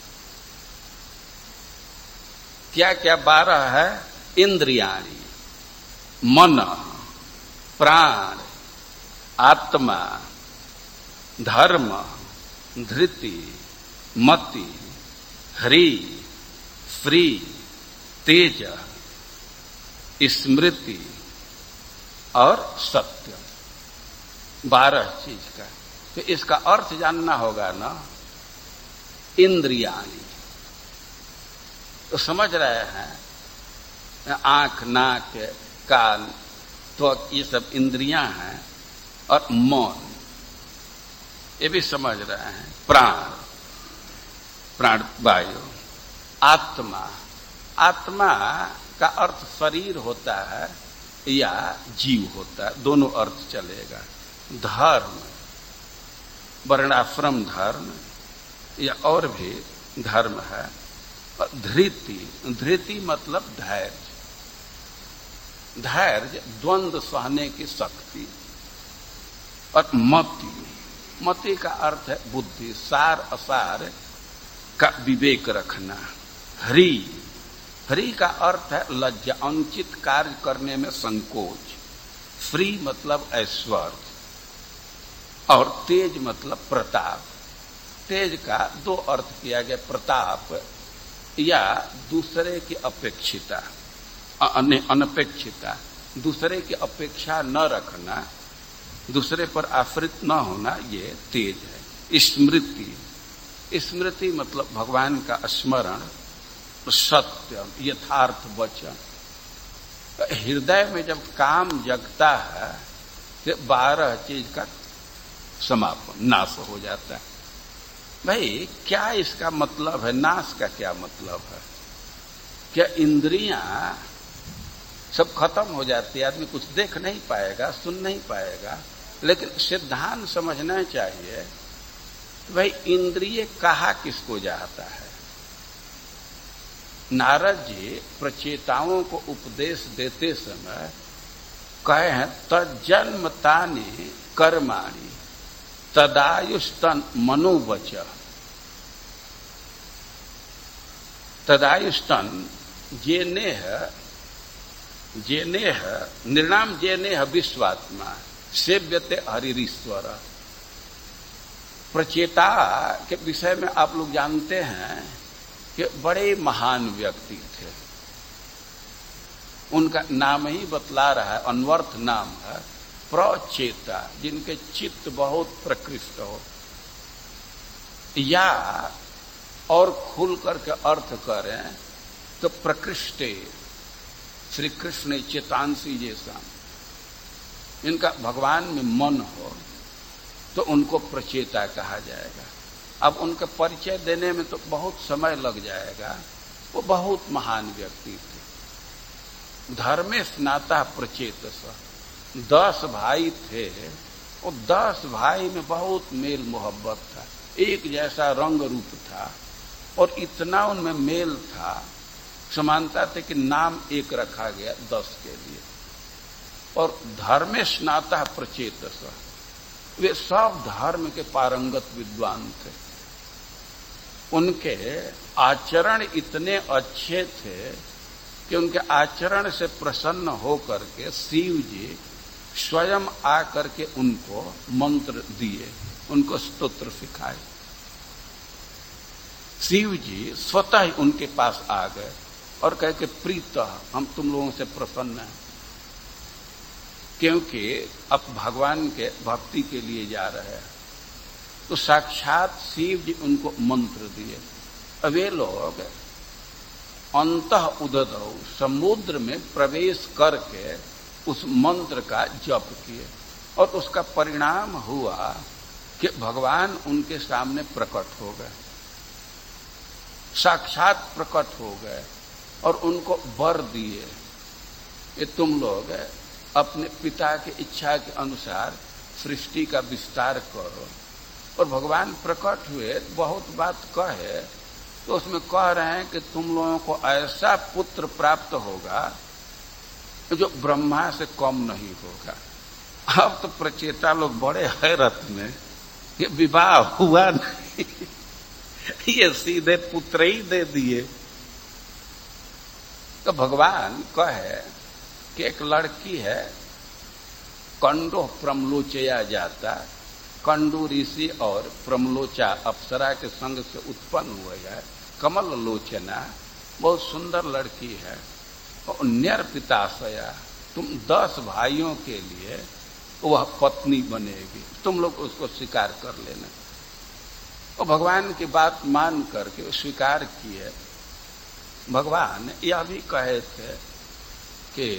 क्या क्या बारह है? इंद्रियाणी, मन, प्राण, आत्मा, धर्म, धृति, मति, हरि, फ्री, तेज, स्मृति और सत्य, बारह चीज का। तो इसका अर्थ जानना होगा ना, इंद्रियाणी। तो समझ रहे हैं, आंख, नाक, कान, तो ये सब इंद्रियां हैं, और मन ये भी समझ रहे हैं, प्राण, प्राण वायु, आत्मा, आत्मा का अर्थ शरीर होता है या जीव होता है, दोनों अर्थ चलेगा। धर्म, वर्णाश्रम धर्म या और भी धर्म है। और धृति, धृति मतलब धैर्य, धैर्य द्वंद्व सहने की शक्ति। और मति, मति का अर्थ है बुद्धि, सार असार का विवेक रखना। हरि, हरि का अर्थ है लज्जा, अनुचित कार्य करने में संकोच। फ्री मतलब ऐश्वर्य और तेज मतलब प्रताप। तेज का दो अर्थ किया गया, प्रताप या दूसरे की अपेक्षिता, अनपेक्षिता, दूसरे की अपेक्षा न रखना, दूसरे पर आश्रित न होना, ये तेज है। स्मृति, स्मृति मतलब भगवान का स्मरण, सत्य यथार्थ वचन। हृदय में जब काम जगता है तो बारह चीज का समापन, नाश हो जाता है। भाई क्या इसका मतलब है? नाश का क्या मतलब है? क्या इंद्रियां सब खत्म हो जाती है, आदमी कुछ देख नहीं पाएगा, सुन नहीं पाएगा? लेकिन सिद्धांत समझना चाहिए भाई इंद्रिय कहा किसको जाता है। नारद जी प्रचेताओं को उपदेश देते समय कहे हैं तज्जन्मतानि कर्माणि तदायुस्तन मनोवच। तदायुस्तन जेनेह जेनेह निर्णाम जेनेह विश्वात्मा सेव्यते हरिरीश्वर। प्रचेता के विषय में आप लोग जानते हैं कि बड़े महान व्यक्ति थे। उनका नाम ही बतला रहा है, अनवर्थ नाम है प्रचेता, जिनके चित्त बहुत प्रकृष्ट हो। या और खुल करके अर्थ करें तो प्रकृष्टे, श्री कृष्ण चेतांसी जैसा इनका भगवान में मन हो तो उनको प्रचेता कहा जाएगा। अब उनका परिचय देने में तो बहुत समय लग जाएगा। वो बहुत महान व्यक्ति थे। धर्मे स्नाता प्रचेतस, दस भाई थे। वो दस भाई में बहुत मेल मोहब्बत था, एक जैसा रंग रूप था और इतना उनमें मेल था, समानता थे कि नाम एक रखा गया दस के लिए। और धर्मे स्नाता प्रचेतस, वे सब धर्म के पारंगत विद्वान थे। उनके आचरण इतने अच्छे थे कि उनके आचरण से प्रसन्न होकर के शिव जी स्वयं आकर के उनको मंत्र दिए, उनको स्तोत्र सिखाए। शिव जी स्वतः ही उनके पास आ गए और कहे कि प्रीत हम तुम लोगों से प्रसन्न हैं, क्योंकि अब भगवान के भक्ति के लिए जा रहे हैं। तो साक्षात शिव जी उनको मंत्र दिए। अब वे लोग अंतः उदधौ, समुद्र में प्रवेश करके उस मंत्र का जप किए और उसका परिणाम हुआ कि भगवान उनके सामने प्रकट हो गए, साक्षात प्रकट हो गए और उनको वर दिए कि तुम लोग अपने पिता की इच्छा के अनुसार सृष्टि का विस्तार करो। और भगवान प्रकट हुए, बहुत बात कहे तो उसमें कह रहे हैं कि तुम लोगों को ऐसा पुत्र प्राप्त होगा जो ब्रह्मा से कम नहीं होगा। अब तो प्रचेता लोग बड़े हैरत में कि विवाह हुआ नहीं, ये सीधे पुत्र ही दे दिए। तो भगवान कहे कि एक लड़की है, कंडो प्रमलोचया जाता, कंडू ऋषि और प्रमलोचा अप्सरा के संग से उत्पन्न हुआ है, कमल लोचना, बहुत सुंदर लड़की है। और न्यर्पिताशया, तुम दस भाइयों के लिए वह पत्नी बनेगी, तुम लोग उसको स्वीकार कर लेना। और भगवान की बात मान करके स्वीकार किए। भगवान यह भी कहे थे कि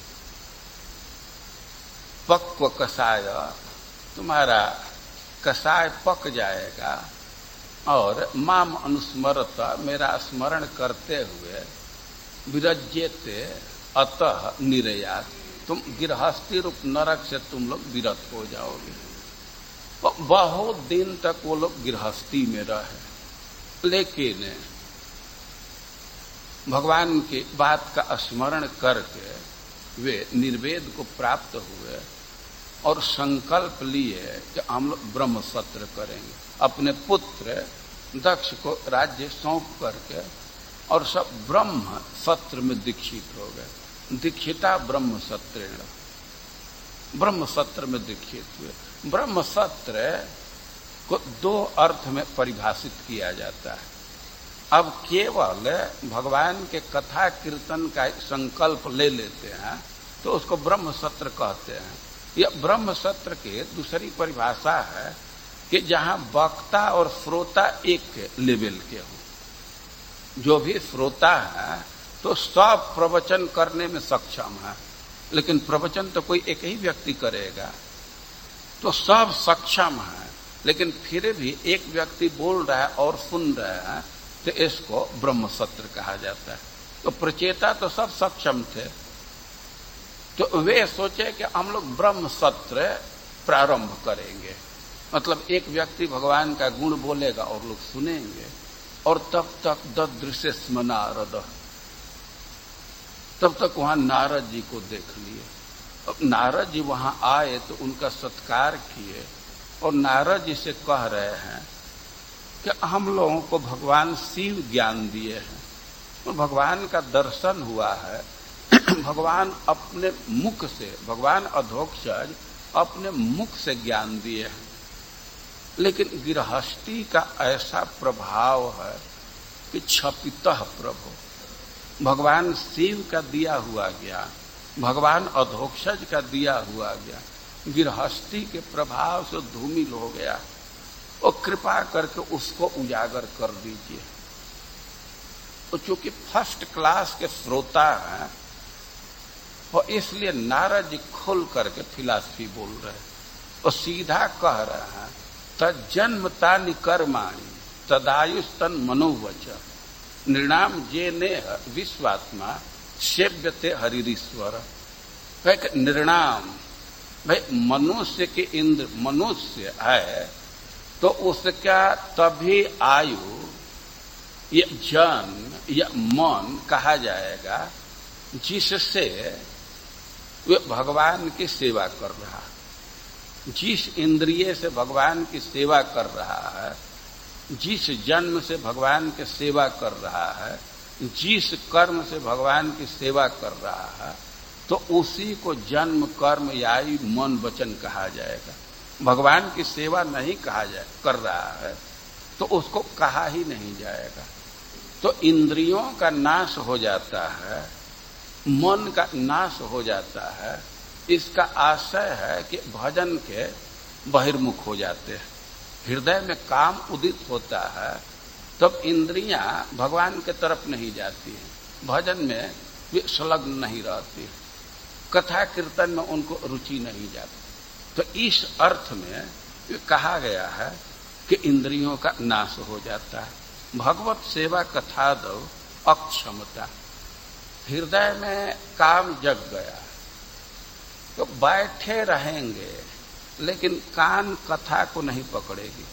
पक्व कषाय, तुम्हारा कषाय पक जाएगा और माम अनुस्मरत, मेरा स्मरण करते हुए विरज्यते अतः निरयात, तुम गृहस्थी रूप नरक से तुम लोग विरत हो जाओगे। बहुत दिन तक वो लोग गृहस्थी में रहे, लेकिन भगवान की बात का स्मरण करके वे निर्वेद को प्राप्त हुए और संकल्प लिए कि हम लोग ब्रह्म सत्र करेंगे। अपने पुत्र दक्ष को राज्य सौंप करके और सब ब्रह्म सत्र में दीक्षित हो गए। दीक्षिता ब्रह्म सत्रेण, ब्रह्म सत्र में दीक्षित हुए। ब्रह्म सत्र को दो अर्थ में परिभाषित किया जाता है। अब केवल भगवान के कथा कीर्तन का संकल्प ले लेते हैं तो उसको ब्रह्म सत्र कहते हैं। यह ब्रह्म सत्र की दूसरी परिभाषा है कि जहां वक्ता और श्रोता एक लेवल के हो। जो भी श्रोता है तो सब प्रवचन करने में सक्षम है, लेकिन प्रवचन तो कोई एक ही व्यक्ति करेगा, तो सब सक्षम है, लेकिन फिर भी एक व्यक्ति बोल रहा है और सुन रहा है, तो इसको ब्रह्म सत्र कहा जाता है। तो प्रचेता तो सब सक्षम थे, तो वे सोचे कि हम लोग ब्रह्म सत्र प्रारंभ करेंगे। मतलब एक व्यक्ति भगवान का गुण बोलेगा और लोग सुनेंगे, और तब तक ददृश्य स्म नारद, तब तक वहां नारद जी को देख लिए। अब नारद जी वहां आए तो उनका सत्कार किए, और नारद जी से कह रहे हैं कि हम लोगों को भगवान शिव ज्ञान दिए हैं, तो भगवान का दर्शन हुआ है, भगवान अपने मुख से, भगवान अधोक्षज अपने मुख से ज्ञान दिए हैं, लेकिन गृहस्थी का ऐसा प्रभाव है कि क्षपितः प्रभु, भगवान शिव का दिया हुआ ज्ञान, भगवान अधोक्षज का दिया हुआ ज्ञान गृहस्थी के प्रभाव से धूमिल हो गया, और कृपा करके उसको उजागर कर दीजिए। तो चूंकि फर्स्ट क्लास के श्रोता हैं, और इसलिए नारद जी खुल करके फिलॉसफी बोल रहे हैं, और सीधा कह रहे हैं तज्जन्मता निकर्माणि तदायुस्तन मनोवच नृणाम जे ने विश्वात्मा सेव्यते हरिरीश्वर। नृणाम भाई मनुष्य के इंद्र मनुष्य है तो उसका तभी आयु या जन्म या मन कहा जाएगा जिससे वे भगवान की सेवा कर रहा है। जिस इंद्रिय से भगवान की सेवा कर रहा है, जिस जन्म से भगवान की सेवा कर रहा है, जिस कर्म से भगवान की सेवा कर रहा है, तो उसी को जन्म कर्म आयु मन वचन कहा जाएगा। भगवान की सेवा नहीं कहा जाए कर रहा है तो उसको कहा ही नहीं जाएगा। तो इंद्रियों का नाश हो जाता है, मन का नाश हो जाता है, इसका आशय है कि भजन के बहिर्मुख हो जाते हैं। हृदय में काम उदित होता है तब इंद्रियां भगवान के तरफ नहीं जाती हैं, भजन में वे संलग्न नहीं रहती, कथा कीर्तन में उनको रुचि नहीं जाती। तो इस अर्थ में कहा गया है कि इंद्रियों का नाश हो जाता है। भगवत सेवा कथा दो अक्षमता, हृदय में काम जग गया तो बैठे रहेंगे लेकिन कान कथा को नहीं पकड़ेगी।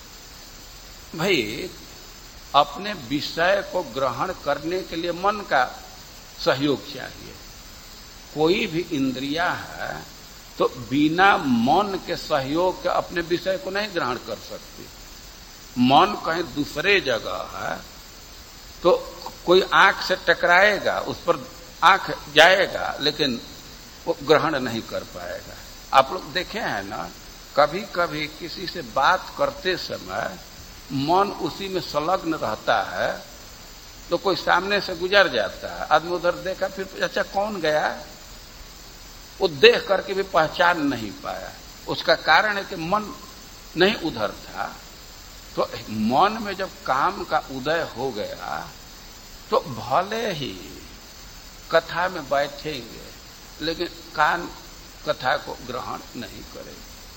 भाई अपने विषय को ग्रहण करने के लिए मन का सहयोग चाहिए। कोई भी इंद्रिया है तो बिना मन के सहयोग के अपने विषय को नहीं ग्रहण कर सकती। मन कहीं दूसरे जगह है तो कोई आंख से टकराएगा, उस पर आंख जाएगा लेकिन वो ग्रहण नहीं कर पाएगा। आप लोग देखे हैं ना, कभी कभी किसी से बात करते समय मन उसी में संलग्न रहता है तो कोई सामने से गुजर जाता है, आदमी उधर देखा, फिर अच्छा कौन गया, वो देख करके भी पहचान नहीं पाया। उसका कारण है कि मन नहीं उधर था। तो मन में जब काम का उदय हो गया तो भले ही कथा में बैठेंगे लेकिन कान कथा को ग्रहण नहीं करेंगे।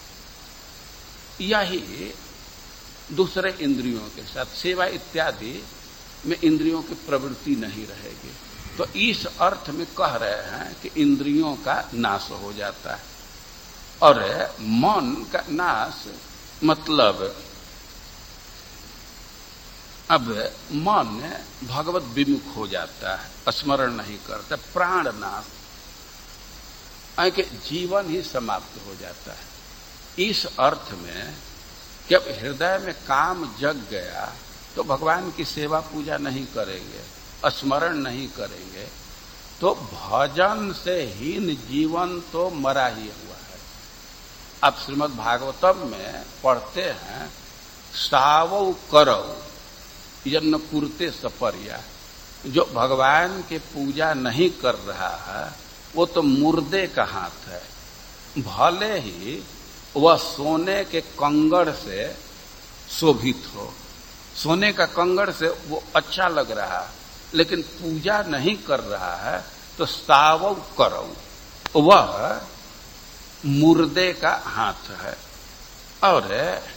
यही दूसरे इंद्रियों के साथ सेवा इत्यादि में इंद्रियों की प्रवृत्ति नहीं रहेगी। तो इस अर्थ में कह रहे हैं कि इंद्रियों का नाश हो जाता है। और मन का नाश मतलब अब मन भगवत विमुख हो जाता है, स्मरण नहीं करता, प्राण नाश, कि जीवन ही समाप्त हो जाता है। इस अर्थ में जब हृदय में काम जग गया तो भगवान की सेवा पूजा नहीं करेंगे, स्मरण नहीं करेंगे, तो भजन से हीन जीवन तो मरा ही हुआ है। आप श्रीमद् भागवतम में पढ़ते हैं, सावौ करौ यन्न कुरते सपर्या, जो भगवान के पूजा नहीं कर रहा है वो तो मुर्दे का हाथ है। भले ही वह सोने के कंगड़ से शोभित हो। सोने का कंगड़ से वो अच्छा लग रहा है, लेकिन पूजा नहीं कर रहा है तो सावौ करौ, वह मुर्दे का हाथ है। और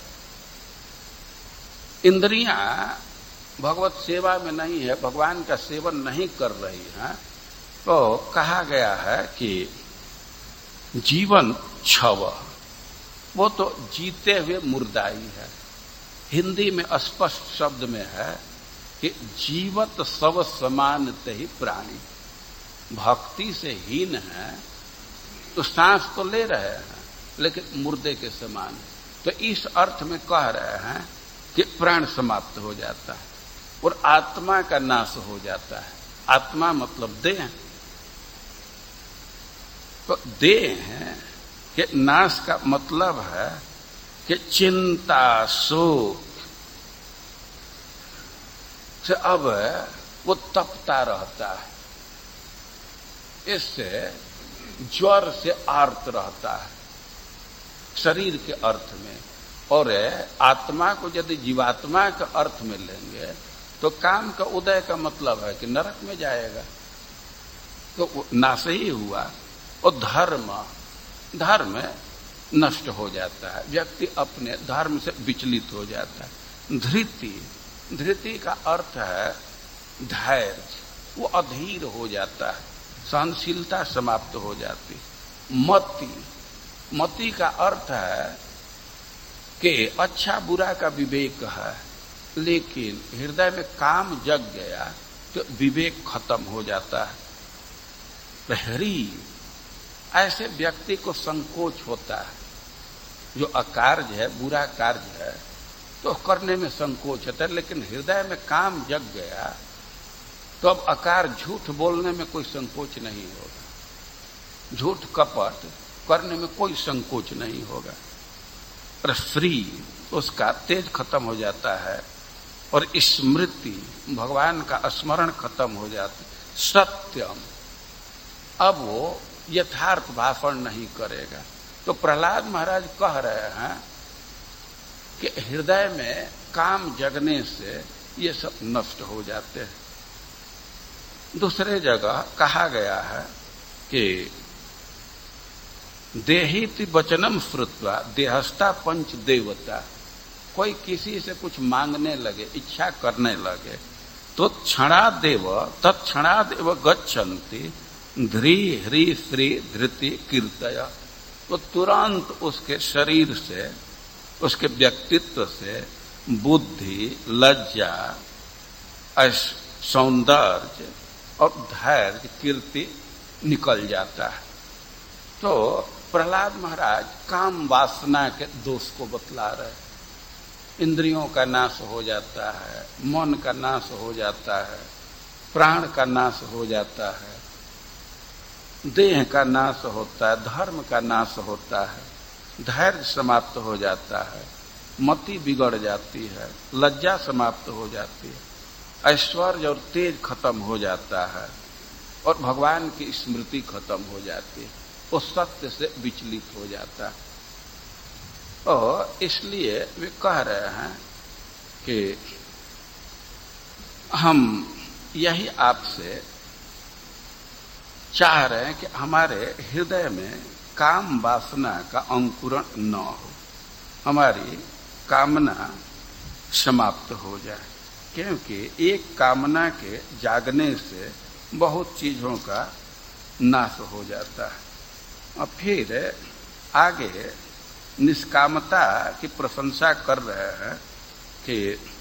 इंद्रियां भगवत सेवा में नहीं है, भगवान का सेवन नहीं कर रही हैं, तो कहा गया है कि जीवन छव, वो तो जीते हुए मुर्दाई है। हिंदी में स्पष्ट शब्द में है कि जीवत सब समानते ही प्राणी। भक्ति से हीन है तो सांस तो ले रहे हैं लेकिन मुर्दे के समान है। तो इस अर्थ में कह रहे हैं कि प्राण समाप्त हो जाता है और आत्मा का नाश हो जाता है। आत्मा मतलब देह, तो देह के नाश का मतलब है कि चिंता शोक से अब वो तपता रहता है, इससे ज्वर से आर्त रहता है शरीर के अर्थ में। और आत्मा को यदि जीवात्मा के अर्थ में लेंगे तो काम का उदय का मतलब है कि नरक में जाएगा, तो नाश ही हुआ। और धर्म धर्म नष्ट हो जाता है, व्यक्ति अपने धर्म से विचलित हो जाता है। धृति धृति का अर्थ है धैर्य, वो अधीर हो जाता है, सहनशीलता समाप्त हो जाती। मति मति का अर्थ है कि अच्छा बुरा का विवेक है, लेकिन हृदय में काम जग गया तो विवेक खत्म हो जाता है। ह्री, ऐसे व्यक्ति को संकोच होता है, जो अकार्य है, बुरा कार्य है तो करने में संकोच होता है, लेकिन हृदय में काम जग गया तो अब अकार झूठ बोलने में कोई संकोच नहीं होगा, झूठ कपट करने में कोई संकोच नहीं होगा। और फ्री, उसका तेज खत्म हो जाता है और स्मृति, भगवान का स्मरण खत्म हो जाता है। सत्यम, अब वो यथार्थ भाषण नहीं करेगा। तो प्रहलाद महाराज कह रहे हैं कि हृदय में काम जगने से ये सब नष्ट हो जाते हैं। दूसरे जगह कहा गया है कि देहिति वचनम श्रुत्वा देहस्था पंच देवता, कोई किसी से कुछ मांगने लगे, इच्छा करने लगे तो क्षणादेव तत्क्षणादेव गच्छन्ति ध्री ह्री श्री धृति कीर्तय, तो तुरंत उसके शरीर से, उसके व्यक्तित्व से बुद्धि, लज्जा, सौंदर्य और धैर्य, कीर्ति निकल जाता है। तो प्रहलाद महाराज काम वासना के दोष को बतला रहे। इंद्रियों का नाश हो जाता है, मन का नाश हो जाता है, प्राण का नाश हो जाता है, देह का नाश होता है, धर्म का नाश होता है, धैर्य समाप्त हो जाता है, मति बिगड़ जाती है, लज्जा समाप्त हो जाती है, ऐश्वर्य और तेज खत्म हो जाता है और भगवान की स्मृति खत्म हो जाती है, वो सत्य से विचलित हो जाता है। और इसलिए वे कह रहे हैं कि हम यही आपसे चाह रहे हैं कि हमारे हृदय में काम वासना का अंकुरण न हो, हमारी कामना समाप्त हो जाए, क्योंकि एक कामना के जागने से बहुत चीजों का नाश हो जाता है। और फिर आगे निष्कामता की प्रशंसा कर रहे हैं कि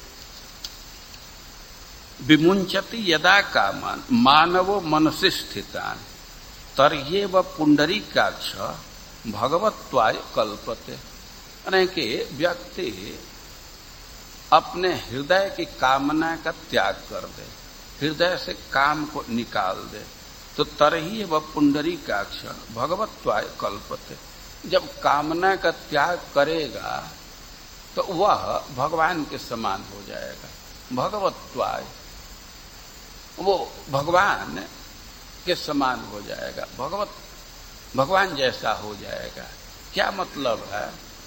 विमुंचति यदा कामान मानवो मनसि स्थितान तर्ह्येव पुंडरीकाक्ष भगवत्वाय कल्पते, यानी कि व्यक्ति अपने हृदय की कामना का त्याग कर दे, हृदय से काम को निकाल दे, तो तर्ह्येव पुंडरीकाक्ष भगवत्वाय कल्पते। जब कामना का त्याग करेगा तो वह भगवान के समान हो जाएगा। भगवत्वाय, वो भगवान के समान हो जाएगा, भगवत भगवान जैसा हो जाएगा। क्या मतलब है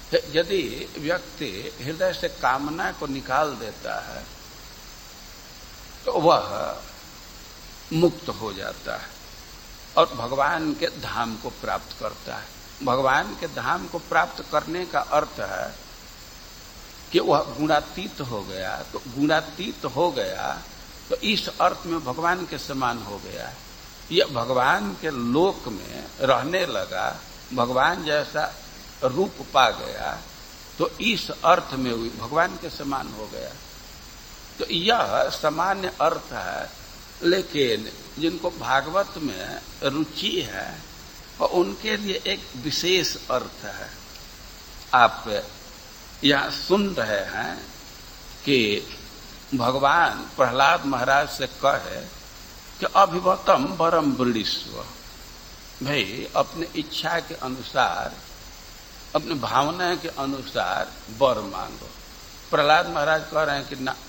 यदि व्यक्ति हृदय से कामना को निकाल देता है तो वह मुक्त हो जाता है और भगवान के धाम को प्राप्त करता है। भगवान के धाम को प्राप्त करने का अर्थ है कि वह गुणातीत हो गया। तो गुणातीत हो गया तो इस अर्थ में भगवान के समान हो गया। यह भगवान के लोक में रहने लगा, भगवान जैसा रूप पा गया, तो इस अर्थ में भी भगवान के समान हो गया। तो यह सामान्य अर्थ है, लेकिन जिनको भागवत में रुचि है और उनके लिए एक विशेष अर्थ है। आप यहाँ सुन रहे हैं कि भगवान प्रहलाद महाराज से कहे कि अभिवतम वरम वृणीस्व, भाई अपने इच्छा के अनुसार, अपने भावना के अनुसार वर मांगो। प्रहलाद महाराज कह रहे हैं कि ना,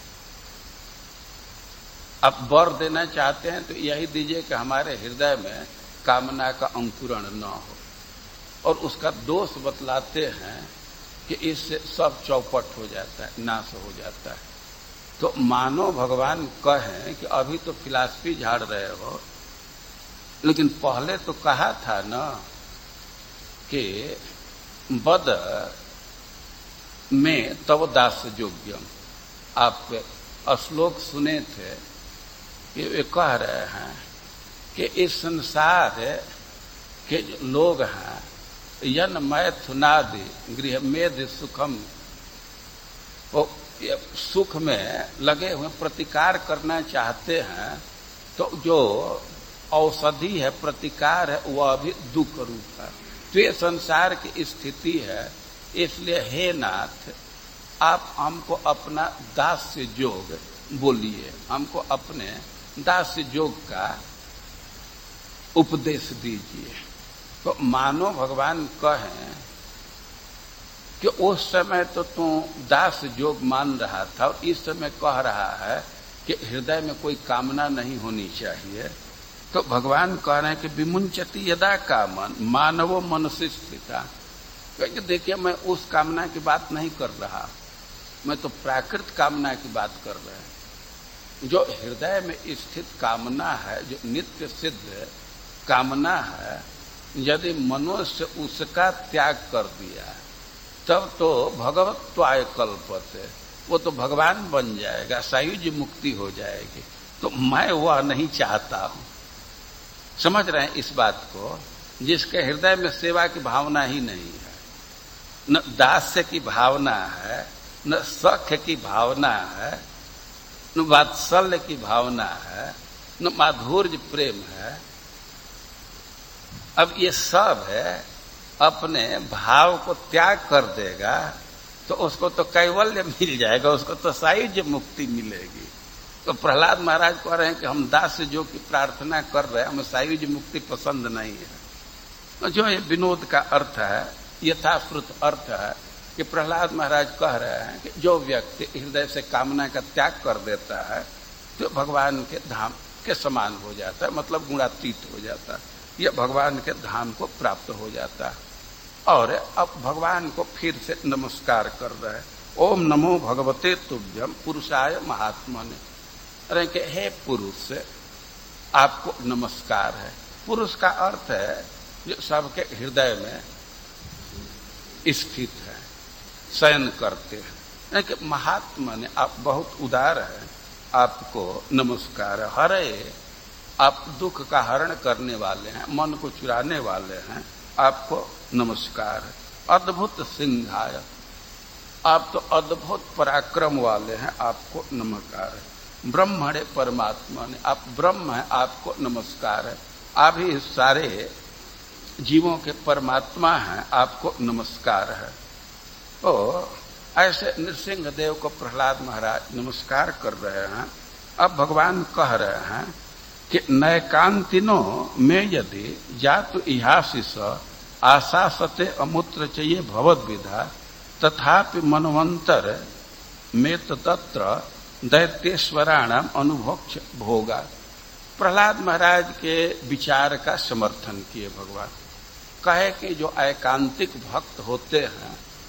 आप वर देना चाहते हैं तो यही दीजिए कि हमारे हृदय में कामना का अंकुरण न हो। और उसका दोष बतलाते हैं कि इससे सब चौपट हो जाता है, नाश हो जाता है। तो मानो भगवान कहें कि अभी तो फिलॉसफी झाड़ रहे हो, लेकिन पहले तो कहा था ना कि बद में तव दास योग्यम। आप श्लोक सुने थे कि वे कह रहे हैं कि इस संसार के लोग हैं यन मैथुनादि गृह मेद सुखम, वो सुख में लगे हुए प्रतिकार करना चाहते हैं, तो जो औषधि है, प्रतिकार है, वह भी दुख रूप है। तो ये संसार की स्थिति है। इसलिए हे नाथ, आप हमको अपना दास्य जोग बोलिए, हमको अपने दास्य जोग का उपदेश दीजिए। तो मानो भगवान कहें कि उस समय तो तू दास जोग मान रहा था और इस समय कह रहा है कि हृदय में कोई कामना नहीं होनी चाहिए। तो भगवान कह रहे हैं कि विमुंचति यदा कामन मानवो मनसि स्थिता। देखिए, मैं उस कामना की बात नहीं कर रहा, मैं तो प्राकृत कामना की बात कर रहा हूं। जो हृदय में स्थित कामना है, जो नित्य सिद्ध कामना है, यदि मनुष्य उसका त्याग कर दिया तब तो भगवत्वाय कल्पते, वो तो भगवान बन जाएगा, सायुज्य मुक्ति हो जाएगी। तो मैं वह नहीं चाहता हूं। समझ रहे हैं इस बात को? जिसके हृदय में सेवा की भावना ही नहीं है, न दास्य की भावना है, न सख्य की भावना है, न वात्सल्य की भावना है, न माधुर्य प्रेम है। अब ये सब है, अपने भाव को त्याग कर देगा तो उसको तो कैवल्य मिल जाएगा, उसको तो सायुज्य मुक्ति मिलेगी। तो प्रहलाद महाराज कह रहे हैं कि हम दास जो की प्रार्थना कर रहे हैं, हमें सायुज्य मुक्ति पसंद नहीं है। तो जो ये विनोद का अर्थ है, यथाश्रुत अर्थ है कि प्रहलाद महाराज कह रहे हैं कि जो व्यक्ति हृदय से कामना का त्याग कर देता है तो भगवान के धाम के समान हो जाता है, मतलब गुणातीत हो जाता है, यह भगवान के धाम को प्राप्त हो जाता है। और अब भगवान को फिर से नमस्कार कर रहे हैं। ओम नमो भगवते तुभ्यम पुरुषाय महात्मने। अरे कि हे पुरुष, आपको नमस्कार है। पुरुष का अर्थ है जो सबके हृदय में स्थित है, शयन करते हैं। कि महात्मा ने, आप बहुत उदार हैं, आपको नमस्कार है। हरे, आप दुख का हरण करने वाले हैं, मन को चुराने वाले हैं, आपको नमस्कार है। अद्भुत सिंहाय, आप तो अद्भुत पराक्रम वाले हैं, आपको नमस्कार है। ब्रह्मणे परमात्मा ने, आप ब्रह्म हैं, आपको नमस्कार है। आप ही सारे जीवों के परमात्मा हैं, आपको नमस्कार है। तो ऐसे नृसिंह देव को प्रहलाद महाराज नमस्कार कर रहे हैं। अब भगवान कह रहे हैं कि नैकांतिनो में यदि जातु इहासिस आशासते अमूत्र चाहिए भवद विधा तथापि मनवंतर में तत्र दैत्येश्वराणाम अनुभोक्ष भोगा। प्रहलाद महाराज के विचार का समर्थन किए भगवान। कहे कि जो एकांतिक भक्त होते हैं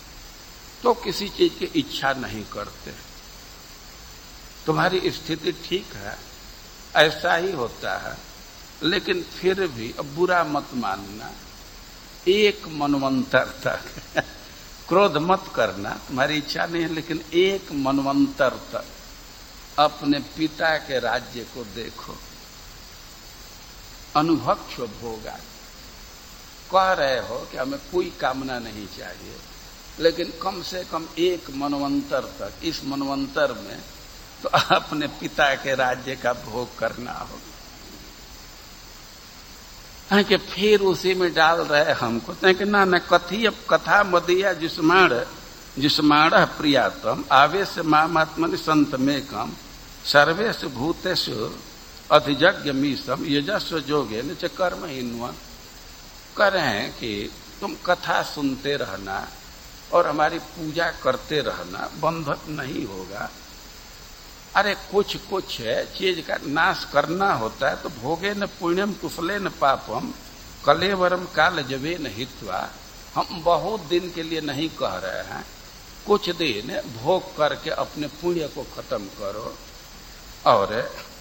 तो किसी चीज की इच्छा नहीं करते। तुम्हारी स्थिति ठीक है, ऐसा ही होता है, लेकिन फिर भी अब बुरा मत मानना, एक मनवंतर तक क्रोध मत करना, तुम्हारी इच्छा नहीं है, लेकिन एक मनवंतर तक अपने पिता के राज्य को देखो। अनुभक्ष भोगा, कह रहे हो कि हमें कोई कामना नहीं चाहिए, लेकिन कम से कम एक मनवंतर तक, इस मनवंतर में तो अपने पिता के राज्य का भोग करना होगा। कि फिर उसी में डाल रहे हमको, कि ना न कथी अब कथा मदिया जिस्माण जिस्माण प्रियातम आवेश मामात्मनि संत में कम सर्वेश भूतेषु अधिजज्ञ मीसम यजस्व जोगे न च कर्म हिन्वा। कह रहे हैं कि तुम कथा सुनते रहना और हमारी पूजा करते रहना, बंधन नहीं होगा। अरे कुछ कुछ चीज का नाश करना होता है तो भोगे न पुण्यम कुशले न पापम कलेवरम काल जवे न हित्वा। हम बहुत दिन के लिए नहीं कह रहे हैं, कुछ दिन भोग करके अपने पुण्य को खत्म करो और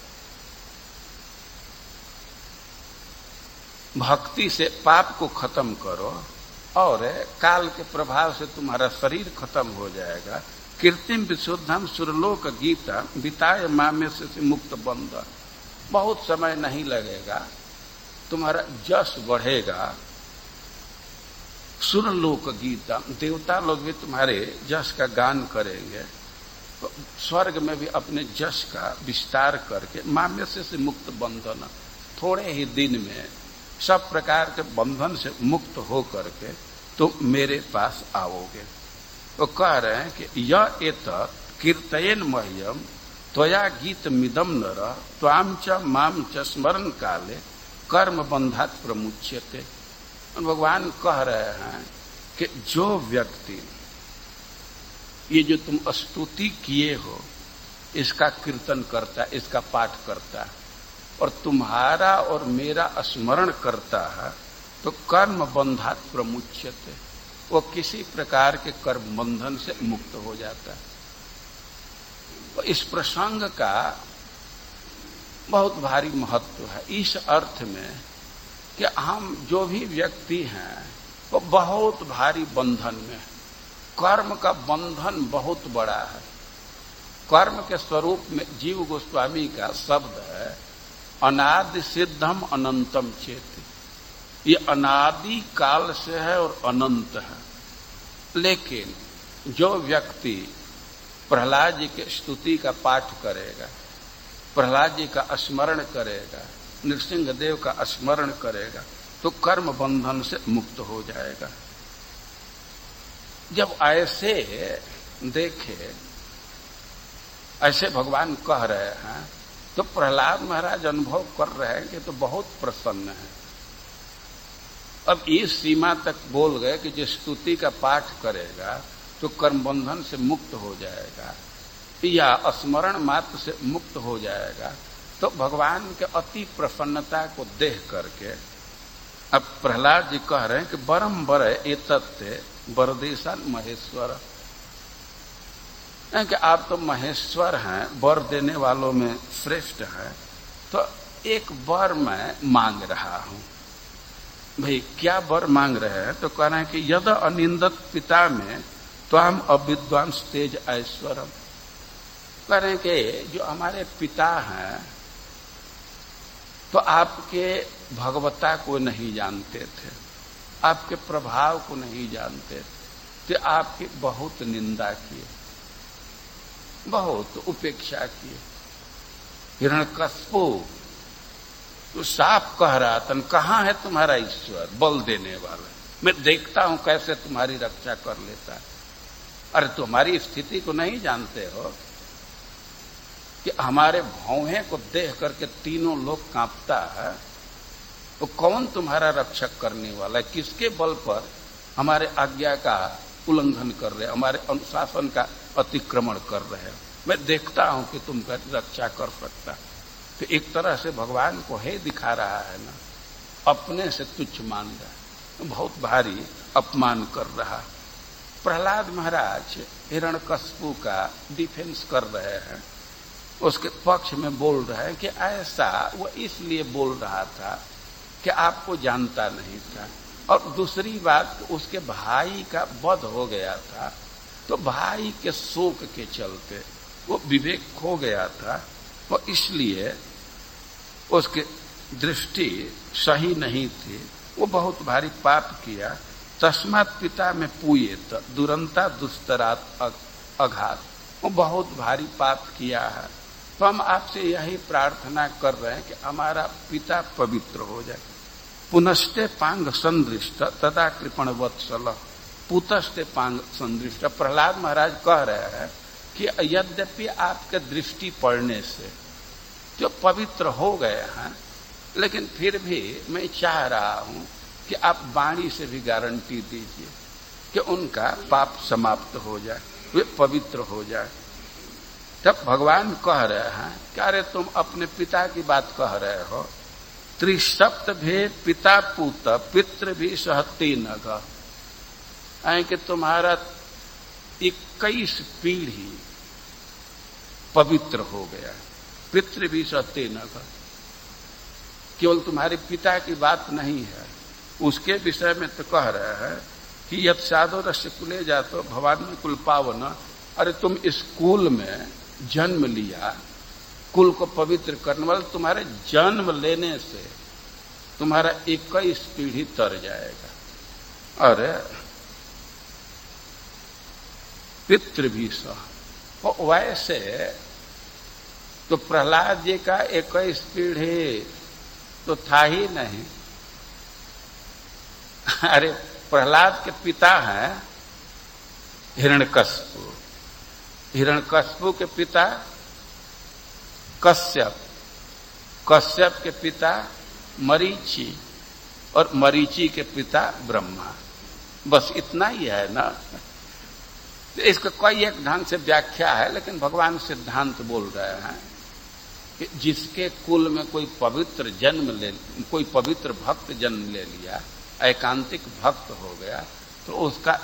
भक्ति से पाप को खत्म करो, और काल के प्रभाव से तुम्हारा शरीर खत्म हो जाएगा। कीर्तिम विशुद्धम सुरलोक गीता बिताए मामे से मुक्त बंध। बहुत समय नहीं लगेगा, तुम्हारा जस बढ़ेगा। सुरलोक गीता, देवता लोग भी तुम्हारे जस का गान करेंगे, तो स्वर्ग में भी अपने जस का विस्तार करके मामे से मुक्त बंधन, थोड़े ही दिन में सब प्रकार के बंधन से मुक्त हो करके तुम मेरे पास आओगे। तो कह रहे हैं कि यह एत कीर्तयेन मह्यम त्वया गीत मिदम नर त्वाम च माम च स्मरण काले कर्म बंधात प्रमुच्यते। भगवान कह रहे हैं कि जो व्यक्ति ये जो तुम स्तुति किए हो इसका कीर्तन करता, इसका पाठ करता और तुम्हारा और मेरा स्मरण करता है, तो कर्म बंधात प्रमुच्यते, वो किसी प्रकार के कर्म बंधन से मुक्त हो जाता है। तो इस प्रसंग का बहुत भारी महत्व है इस अर्थ में कि हम जो भी व्यक्ति हैं वो बहुत भारी बंधन में, कर्म का बंधन बहुत बड़ा है। कर्म के स्वरूप में जीव गोस्वामी का शब्द है अनादि सिद्धम अनंतम चेत। ये अनादि काल से है और अनंत है। लेकिन जो व्यक्ति प्रहलाद जी के स्तुति का पाठ करेगा, प्रहलाद जी का स्मरण करेगा, नृसिंह देव का स्मरण करेगा, तो कर्म बंधन से मुक्त हो जाएगा। जब ऐसे देखे, ऐसे भगवान कह रहे हैं, तो प्रहलाद महाराज अनुभव कर रहे हैं कि तो बहुत प्रसन्न है। अब इस सीमा तक बोल गए कि जो स्तुति का पाठ करेगा तो कर्म बंधन से मुक्त हो जाएगा या स्मरण मात्र से मुक्त हो जाएगा। तो भगवान के अति प्रसन्नता को देख करके अब प्रहलाद जी कह रहे हैं कि बरम बर एतत्ते बरदेशन महेश्वर, कि आप तो महेश्वर हैं, वर देने वालों में श्रेष्ठ हैं। तो एक वर मैं मांग रहा हूं। भाई क्या वर मांग रहे हैं? तो कह रहे हैं कि यद अनिंदत पिता में तो हम अविद्वांस तेज ऐश्वरम। कह रहे हैं कि जो हमारे पिता हैं तो आपके भगवता को नहीं जानते थे, आपके प्रभाव को नहीं जानते थे, तो आपकी बहुत निंदा किए, बहुत उपेक्षा किए। हिरण्यकश्यपु तो साफ कह रहा था, कहाँ है तुम्हारा ईश्वर बल देने वाला? मैं देखता हूं कैसे तुम्हारी रक्षा कर लेता है। अरे तुम्हारी स्थिति को नहीं जानते हो कि हमारे भौहे को देख करके तीनों लोग कांपता है, तो कौन तुम्हारा रक्षक करने वाला है? किसके बल पर हमारे आज्ञा का उल्लंघन कर रहे, हमारे अनुशासन का अतिक्रमण कर रहे हो? मैं देखता हूं कि तुम रक्षा कर सकता। तो एक तरह से भगवान को हे दिखा रहा है ना, अपने से तुच्छ मान रहा है, बहुत भारी अपमान कर रहा। प्रहलाद महाराज हिरण्यकश्यप का डिफेंस कर रहे हैं, उसके पक्ष में बोल रहे हैं कि ऐसा वो इसलिए बोल रहा था कि आपको जानता नहीं था, और दूसरी बात उसके भाई का वध हो गया था, तो भाई के शोक के चलते वो विवेक खो गया था, वो इसलिए उसकी दृष्टि सही नहीं थी, वो बहुत भारी पाप किया। तस्मात् पिता में पूयेत दुरंता दुस्तरात अघात, वो बहुत भारी पाप किया है। तो हम आपसे यही प्रार्थना कर रहे हैं कि हमारा पिता पवित्र हो जाए। पुनस्ते पांग संदृष्ट तथा कृपण वत्सल, पुतस्ते पांग संदृष्ट। प्रहलाद महाराज कह रहे हैं कि यद्यपि आपके दृष्टि पड़ने से जो पवित्र हो गए हैं, लेकिन फिर भी मैं चाह रहा हूं कि आप वाणी से भी गारंटी दीजिए कि उनका पाप समाप्त हो जाए, वे पवित्र हो जाए। तब भगवान कह रहे हैं कि अरे तुम अपने पिता की बात कह रहे हो, त्रिसप्त भेद पिता पूत पितृ भी सहती नग, कि तुम्हारा इक्कीस पीढ़ी पवित्र हो गया, पितृ भी सहते नग। केवल तुम्हारे पिता की बात नहीं है, उसके विषय में तो कह रहे हैं कि यद साधो रस्य कुले जातो भवान में कुल पावन। अरे तुम इस कुल में जन्म लिया, कुल को पवित्र करने वाले, तुम्हारे जन्म लेने से तुम्हारा इक्कीस पीढ़ी तर जाएगा। अरे पितृ भी सह, वैसे तो प्रहलाद जी का इक्कीस पीढ़ी तो था ही नहीं। अरे प्रहलाद के पिता हैं हिरण्यकश्यप, हिरण्यकश्यप के पिता कश्यप, कश्यप के पिता मरीचि, और मरीचि के पिता ब्रह्मा। बस इतना ही है ना। इसका कोई एक ढंग से व्याख्या है, लेकिन भगवान सिद्धांत बोल रहे हैं कि जिसके कुल में कोई पवित्र जन्म ले, कोई पवित्र भक्त जन्म ले लिया, एकांतिक भक्त हो गया, तो उसका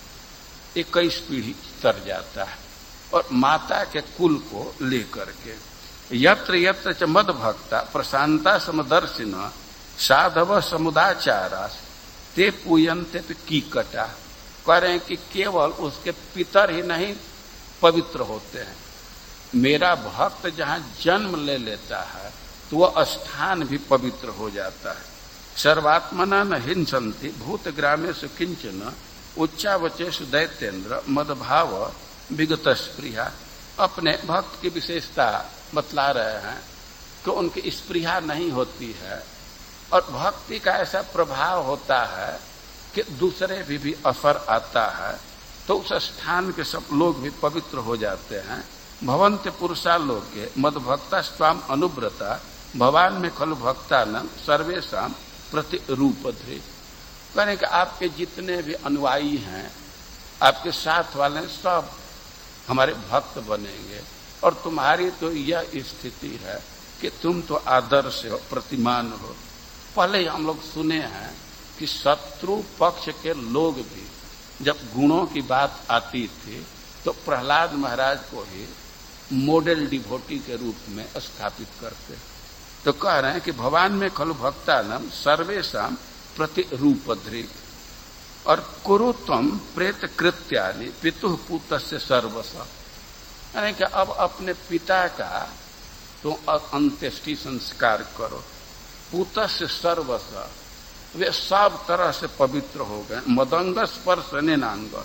इक्कीस पीढ़ी तर जाता है। और माता के कुल को लेकर के यत्र यत्र च मद भक्ता प्रशांता समदर्शिन साधव समुदाचारा ते पूयन्ते कीकटा। कह रहे हैं कि केवल उसके पितर ही नहीं पवित्र होते हैं, मेरा भक्त जहां जन्म ले लेता है तो वह स्थान भी पवित्र हो जाता है। सर्वात्मना न हिंसन्ति भूत ग्रामेषु किंचन उच्चावचेषु दैत्येन्द्र मदभाव विगत स्पृहा। अपने भक्त की विशेषता बतला रहे हैं कि उनकी स्पृहा नहीं होती है, और भक्ति का ऐसा प्रभाव होता है कि दूसरे भी भी असर आता है, तो उस स्थान के सब लोग भी पवित्र हो जाते हैं। भवन्ते पुरुषा लोके मद भक्ता स्वाम अनुव्रता भवान में खलु भक्ता न सर्वेशा प्रति रूपधे। कहने कि आपके जितने भी अनुयायी हैं, आपके साथ वाले सब हमारे भक्त बनेंगे। और तुम्हारी तो यह स्थिति है कि तुम तो आदर्श हो, प्रतिमान हो। पहले ही हम लोग सुने हैं कि शत्रु पक्ष के लोग भी जब गुणों की बात आती थी तो प्रहलाद महाराज को ही मॉडल डिवोटी के रूप में स्थापित करते। तो कह रहे हैं कि भवान में खलु भक्तानाम सर्वेशम प्रति रूपधृ, और कुरु त्वम प्रेत कृत्यानि पितुः पूतस्य सर्वस। यानी कि अब अपने पिता का तो अंत्येष्टि संस्कार करो। पूतस्य सर्वस, वे सब तरह से पवित्र हो गए। मदंग स्पर्श नेनांग,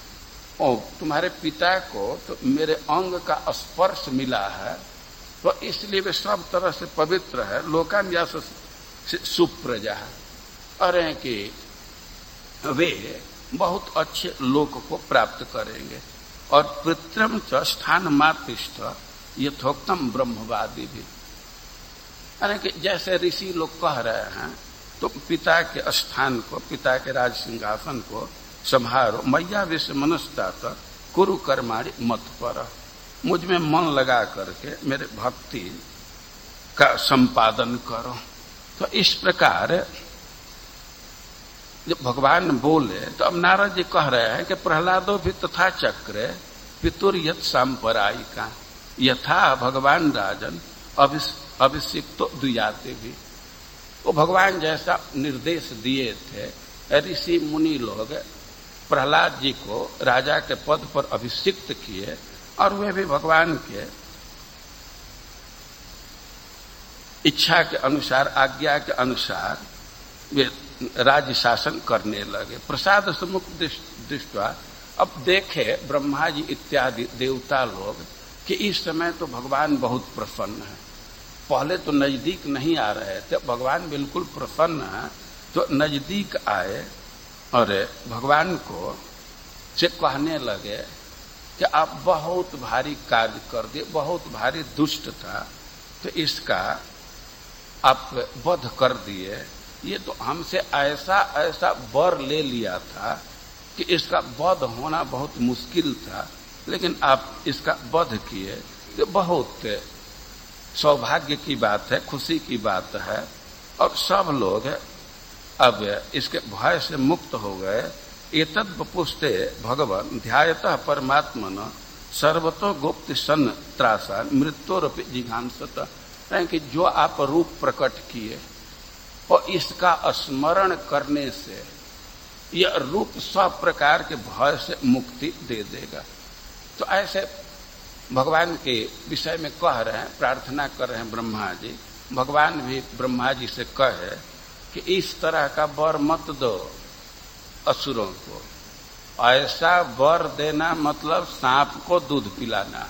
और तुम्हारे पिता को तो मेरे अंग का स्पर्श मिला है, तो इसलिए वे सब तरह से पवित्र है। लोकान्यास से सुप्रजा, अरे कि वे बहुत अच्छे लोक को प्राप्त करेंगे। और पितरम च स्थान मातिष्ठ यथोक्तम ब्रह्मवादी भी, अरे कि जैसे ऋषि लोग कह रहे हैं तो पिता के स्थान को, पिता के राज सिंहासन को संभारो। मैया विश्व मनुष्यता कुरु कर्माणि मत पर, मुझ में मन लगा करके मेरे भक्ति का संपादन करो। तो इस प्रकार जब भगवान बोले तो अब नारद जी कह रहे हैं कि प्रहलादो भी तथा चक्र पितुर यत सांपरायिका यथा भगवान राजन अभिषिक्तो दुयाते भी। वो भगवान जैसा निर्देश दिए थे ऋषि मुनि लोग प्रहलाद जी को राजा के पद पर अभिषिक्त किए और वे भी भगवान के इच्छा के अनुसार आज्ञा के अनुसार वे राज्य शासन करने लगे। प्रसाद सम्मुख दृष्टवा अब देखे ब्रह्मा जी इत्यादि देवता लोग कि इस समय तो भगवान बहुत प्रसन्न है। पहले तो नजदीक नहीं आ रहे थे, भगवान बिल्कुल प्रसन्न है, तो नजदीक आए और भगवान को से कहने लगे कि आप बहुत भारी कार्य कर दिए, बहुत भारी दुष्ट था, तो इसका आप वध कर दिए। ये तो हमसे ऐसा ऐसा वर ले लिया था कि इसका वध होना बहुत मुश्किल था, लेकिन आप इसका वध किए, तो बहुत सौभाग्य की बात है, खुशी की बात है। और सब लोग अब इसके भय से मुक्त हो गए। एतद् वपुस्ते भगवान ध्यायतः परमात्मन सर्वतो गुप्त सन त्रासा मृत्योरपि जिघांसत। कि जो आप रूप प्रकट किए और इसका स्मरण करने से यह रूप सब प्रकार के भय से मुक्ति दे देगा। तो ऐसे भगवान के विषय में कह रहे हैं, प्रार्थना कर रहे हैं ब्रह्मा जी। भगवान भी ब्रह्मा जी से कहे कि इस तरह का वर मत दो असुरों को। ऐसा वर देना मतलब सांप को दूध पिलाना।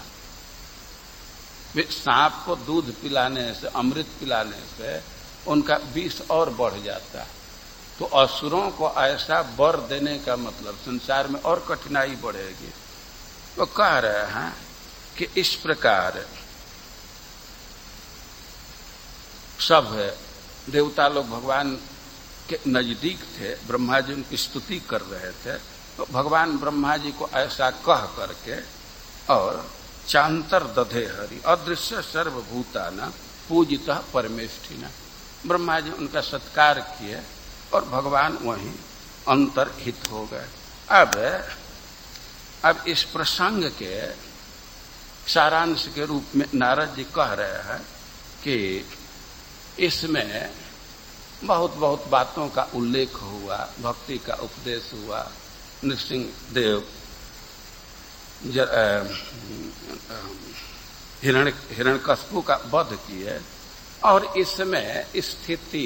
सांप को दूध पिलाने से, अमृत पिलाने से उनका विष और बढ़ जाता है। तो असुरों को ऐसा वर देने का मतलब संसार में और कठिनाई बढ़ेगी। तो कह रहे हैं कि इस प्रकार सब देवता लोग भगवान के नजदीक थे, ब्रह्मा जी उनकी स्तुति कर रहे थे। तो भगवान ब्रह्मा जी को ऐसा कह करके और चांतर दधे हरि अदृश्य सर्वभूताना पूजिता परमेष्ठिना, ब्रह्मा जी उनका सत्कार किए और भगवान वहीं अंतर्हित हो गए। अब अब इस प्रसंग के सारांश के रूप में नारद जी कह रहे हैं कि इसमें बहुत बहुत बातों का उल्लेख हुआ, भक्ति का उपदेश हुआ, नृसिंह देव हिरण हिरण्यकश्यप का वध किए और इसमें स्थिति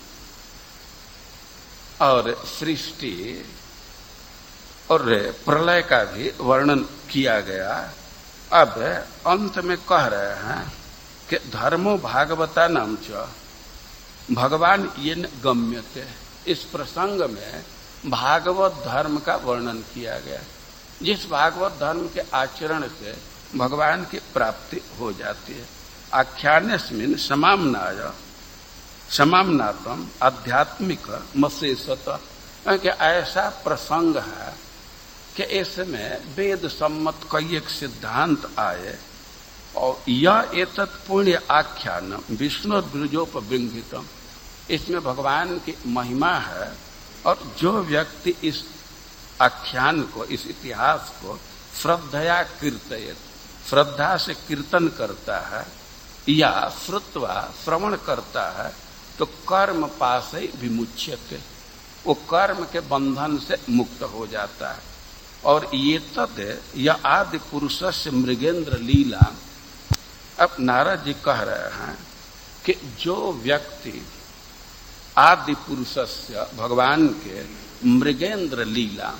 और सृष्टि और प्रलय का भी वर्णन किया गया। अब अंत में कह रहे हैं कि धर्मो भागवता नाम च भगवान ये न गम्यते। इस प्रसंग में भागवत धर्म का वर्णन किया गया, जिस भागवत धर्म के आचरण से भगवान की प्राप्ति हो जाती है। आख्यानेस्मिन् समाम्नाय समाम्नातम आध्यात्मिक मशेषत, कि ऐसा प्रसंग है कि इसमें वेद सम्मत कई एक सिद्धांत आए और यह एतत् पुण्य आख्यान विष्णु द्विजोपबृंहितम, इसमें भगवान की महिमा है। और जो व्यक्ति इस आख्यान को, इस इतिहास को श्रद्धया कीर्तयेत, श्रद्धा से कीर्तन करता है या श्रुत्वा श्रवण करता है, तो कर्म पाशै विमुच्यते, वो कर्म के बंधन से मुक्त हो जाता है। और ये तद यह आदि पुरुषस्य मृगेंद्र लीला। अब नारद जी कह रहे हैं कि जो व्यक्ति आदि पुरुषस्य भगवान के मृगेंद्र लीला,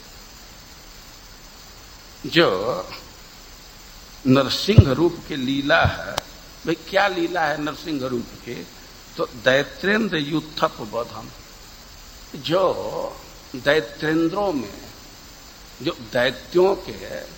जो नरसिंह रूप की लीला है, भाई क्या लीला है नरसिंह रूप की, तो दैत्रेंद्र युत्थप वधम, जो दैत्रेंद्रों में जो दैत्यों के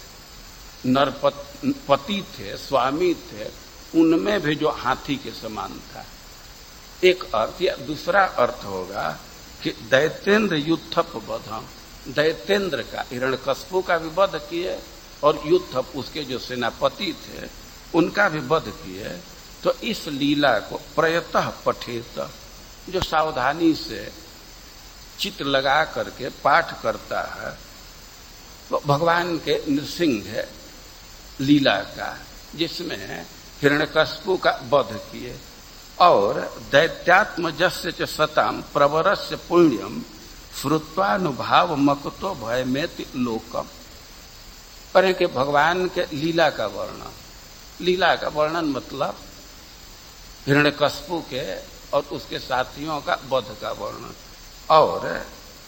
नरपति थे, स्वामी थे, उनमें भी जो हाथी के समान था। एक अर्थ या दूसरा अर्थ होगा कि दैतेंद्र युत्थप वधम, दैतेंद्र का, हिरण्यकश्यप का भी वध किए और युत्थप उसके जो सेनापति थे उनका भी वध किए। तो इस लीला को प्रयतः पठेत, जो सावधानी से चित्त लगा करके पाठ करता है तो भगवान के नृसिंह लीला का, जिसमें हिरण्यकश्यप का वध किए और दैत्यात्मजस्य च सताम प्रवरस्य पुण्यम श्रुत्वानुभाव मकुतो भयमेति लोकम। करें कि भगवान के लीला का वर्णन, लीला का वर्णन मतलब हिरण्यकश्यप के और उसके साथियों का वध का वर्णन, और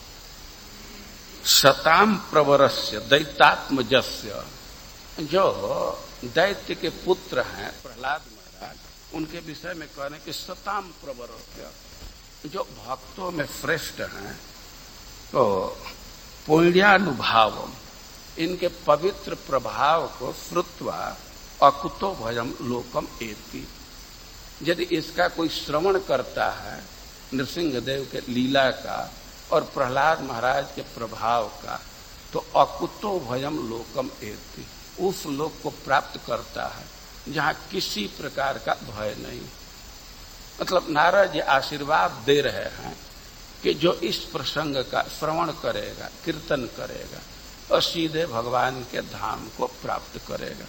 सताम प्रवरस्य दैत्यात्मजस्य, जो दैत्य के पुत्र हैं प्रहलाद महाराज, उनके विषय में कह रहे कि सताम प्रवरस्य, जो भक्तों में श्रेष्ठ हैं, तो पुण्यानुभावम, इनके पवित्र प्रभाव को श्रुत्वा अकुतो भयम लोकम एति। यदि इसका कोई श्रवण करता है नृसिंहदेव के लीला का और प्रहलाद महाराज के प्रभाव का, तो अकुतो भयम लोकम एति, उस लोक को प्राप्त करता है जहां किसी प्रकार का भय नहीं। मतलब नारद जी आशीर्वाद दे रहे हैं कि जो इस प्रसंग का श्रवण करेगा, कीर्तन करेगा और सीधे भगवान के धाम को प्राप्त करेगा।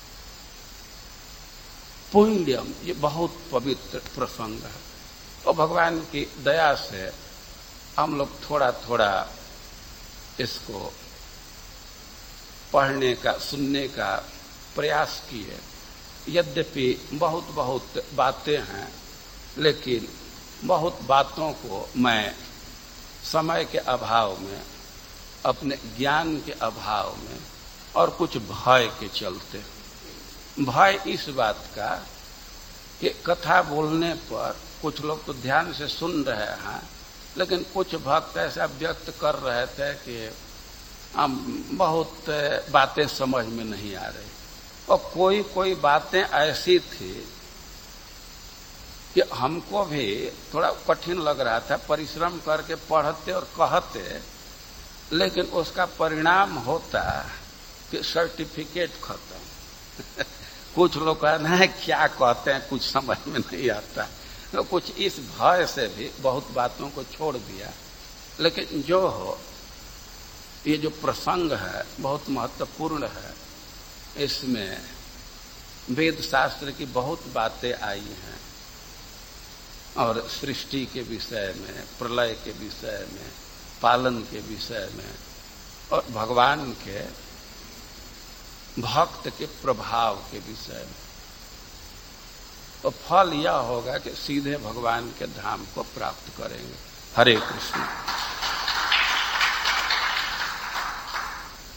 पुण्यम, ये बहुत पवित्र प्रसंग है, और भगवान की दया से हम लोग थोड़ा थोड़ा इसको पढ़ने का, सुनने का प्रयास किए। यद्यपि बहुत बहुत बातें हैं, लेकिन बहुत बातों को मैं समय के अभाव में, अपने ज्ञान के अभाव में और कुछ भय के चलते, भय इस बात का कि कथा बोलने पर कुछ लोग तो ध्यान से सुन रहे हैं, लेकिन कुछ भक्त ऐसा व्यक्त कर रहे थे कि हम बहुत बातें समझ में नहीं आ रही, और कोई कोई बातें ऐसी थी कि हमको भी थोड़ा कठिन लग रहा था, परिश्रम करके पढ़ते और कहते, लेकिन उसका परिणाम होता कि सर्टिफिकेट खत्म। कुछ लोग कहते हैं क्या कहते हैं कुछ समझ में नहीं आता, तो कुछ इस भय से भी बहुत बातों को छोड़ दिया। लेकिन जो हो, ये जो प्रसंग है बहुत महत्वपूर्ण है, इसमें वेद शास्त्र की बहुत बातें आई हैं, और सृष्टि के विषय में, प्रलय के विषय में, पालन के विषय में, और भगवान के भक्त के प्रभाव के विषय में। तो फल यह होगा कि सीधे भगवान के धाम को प्राप्त करेंगे। हरे कृष्ण।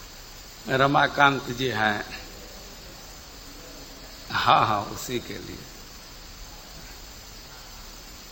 रमाकांत जी हैं, हाँ हाँ उसी के लिए।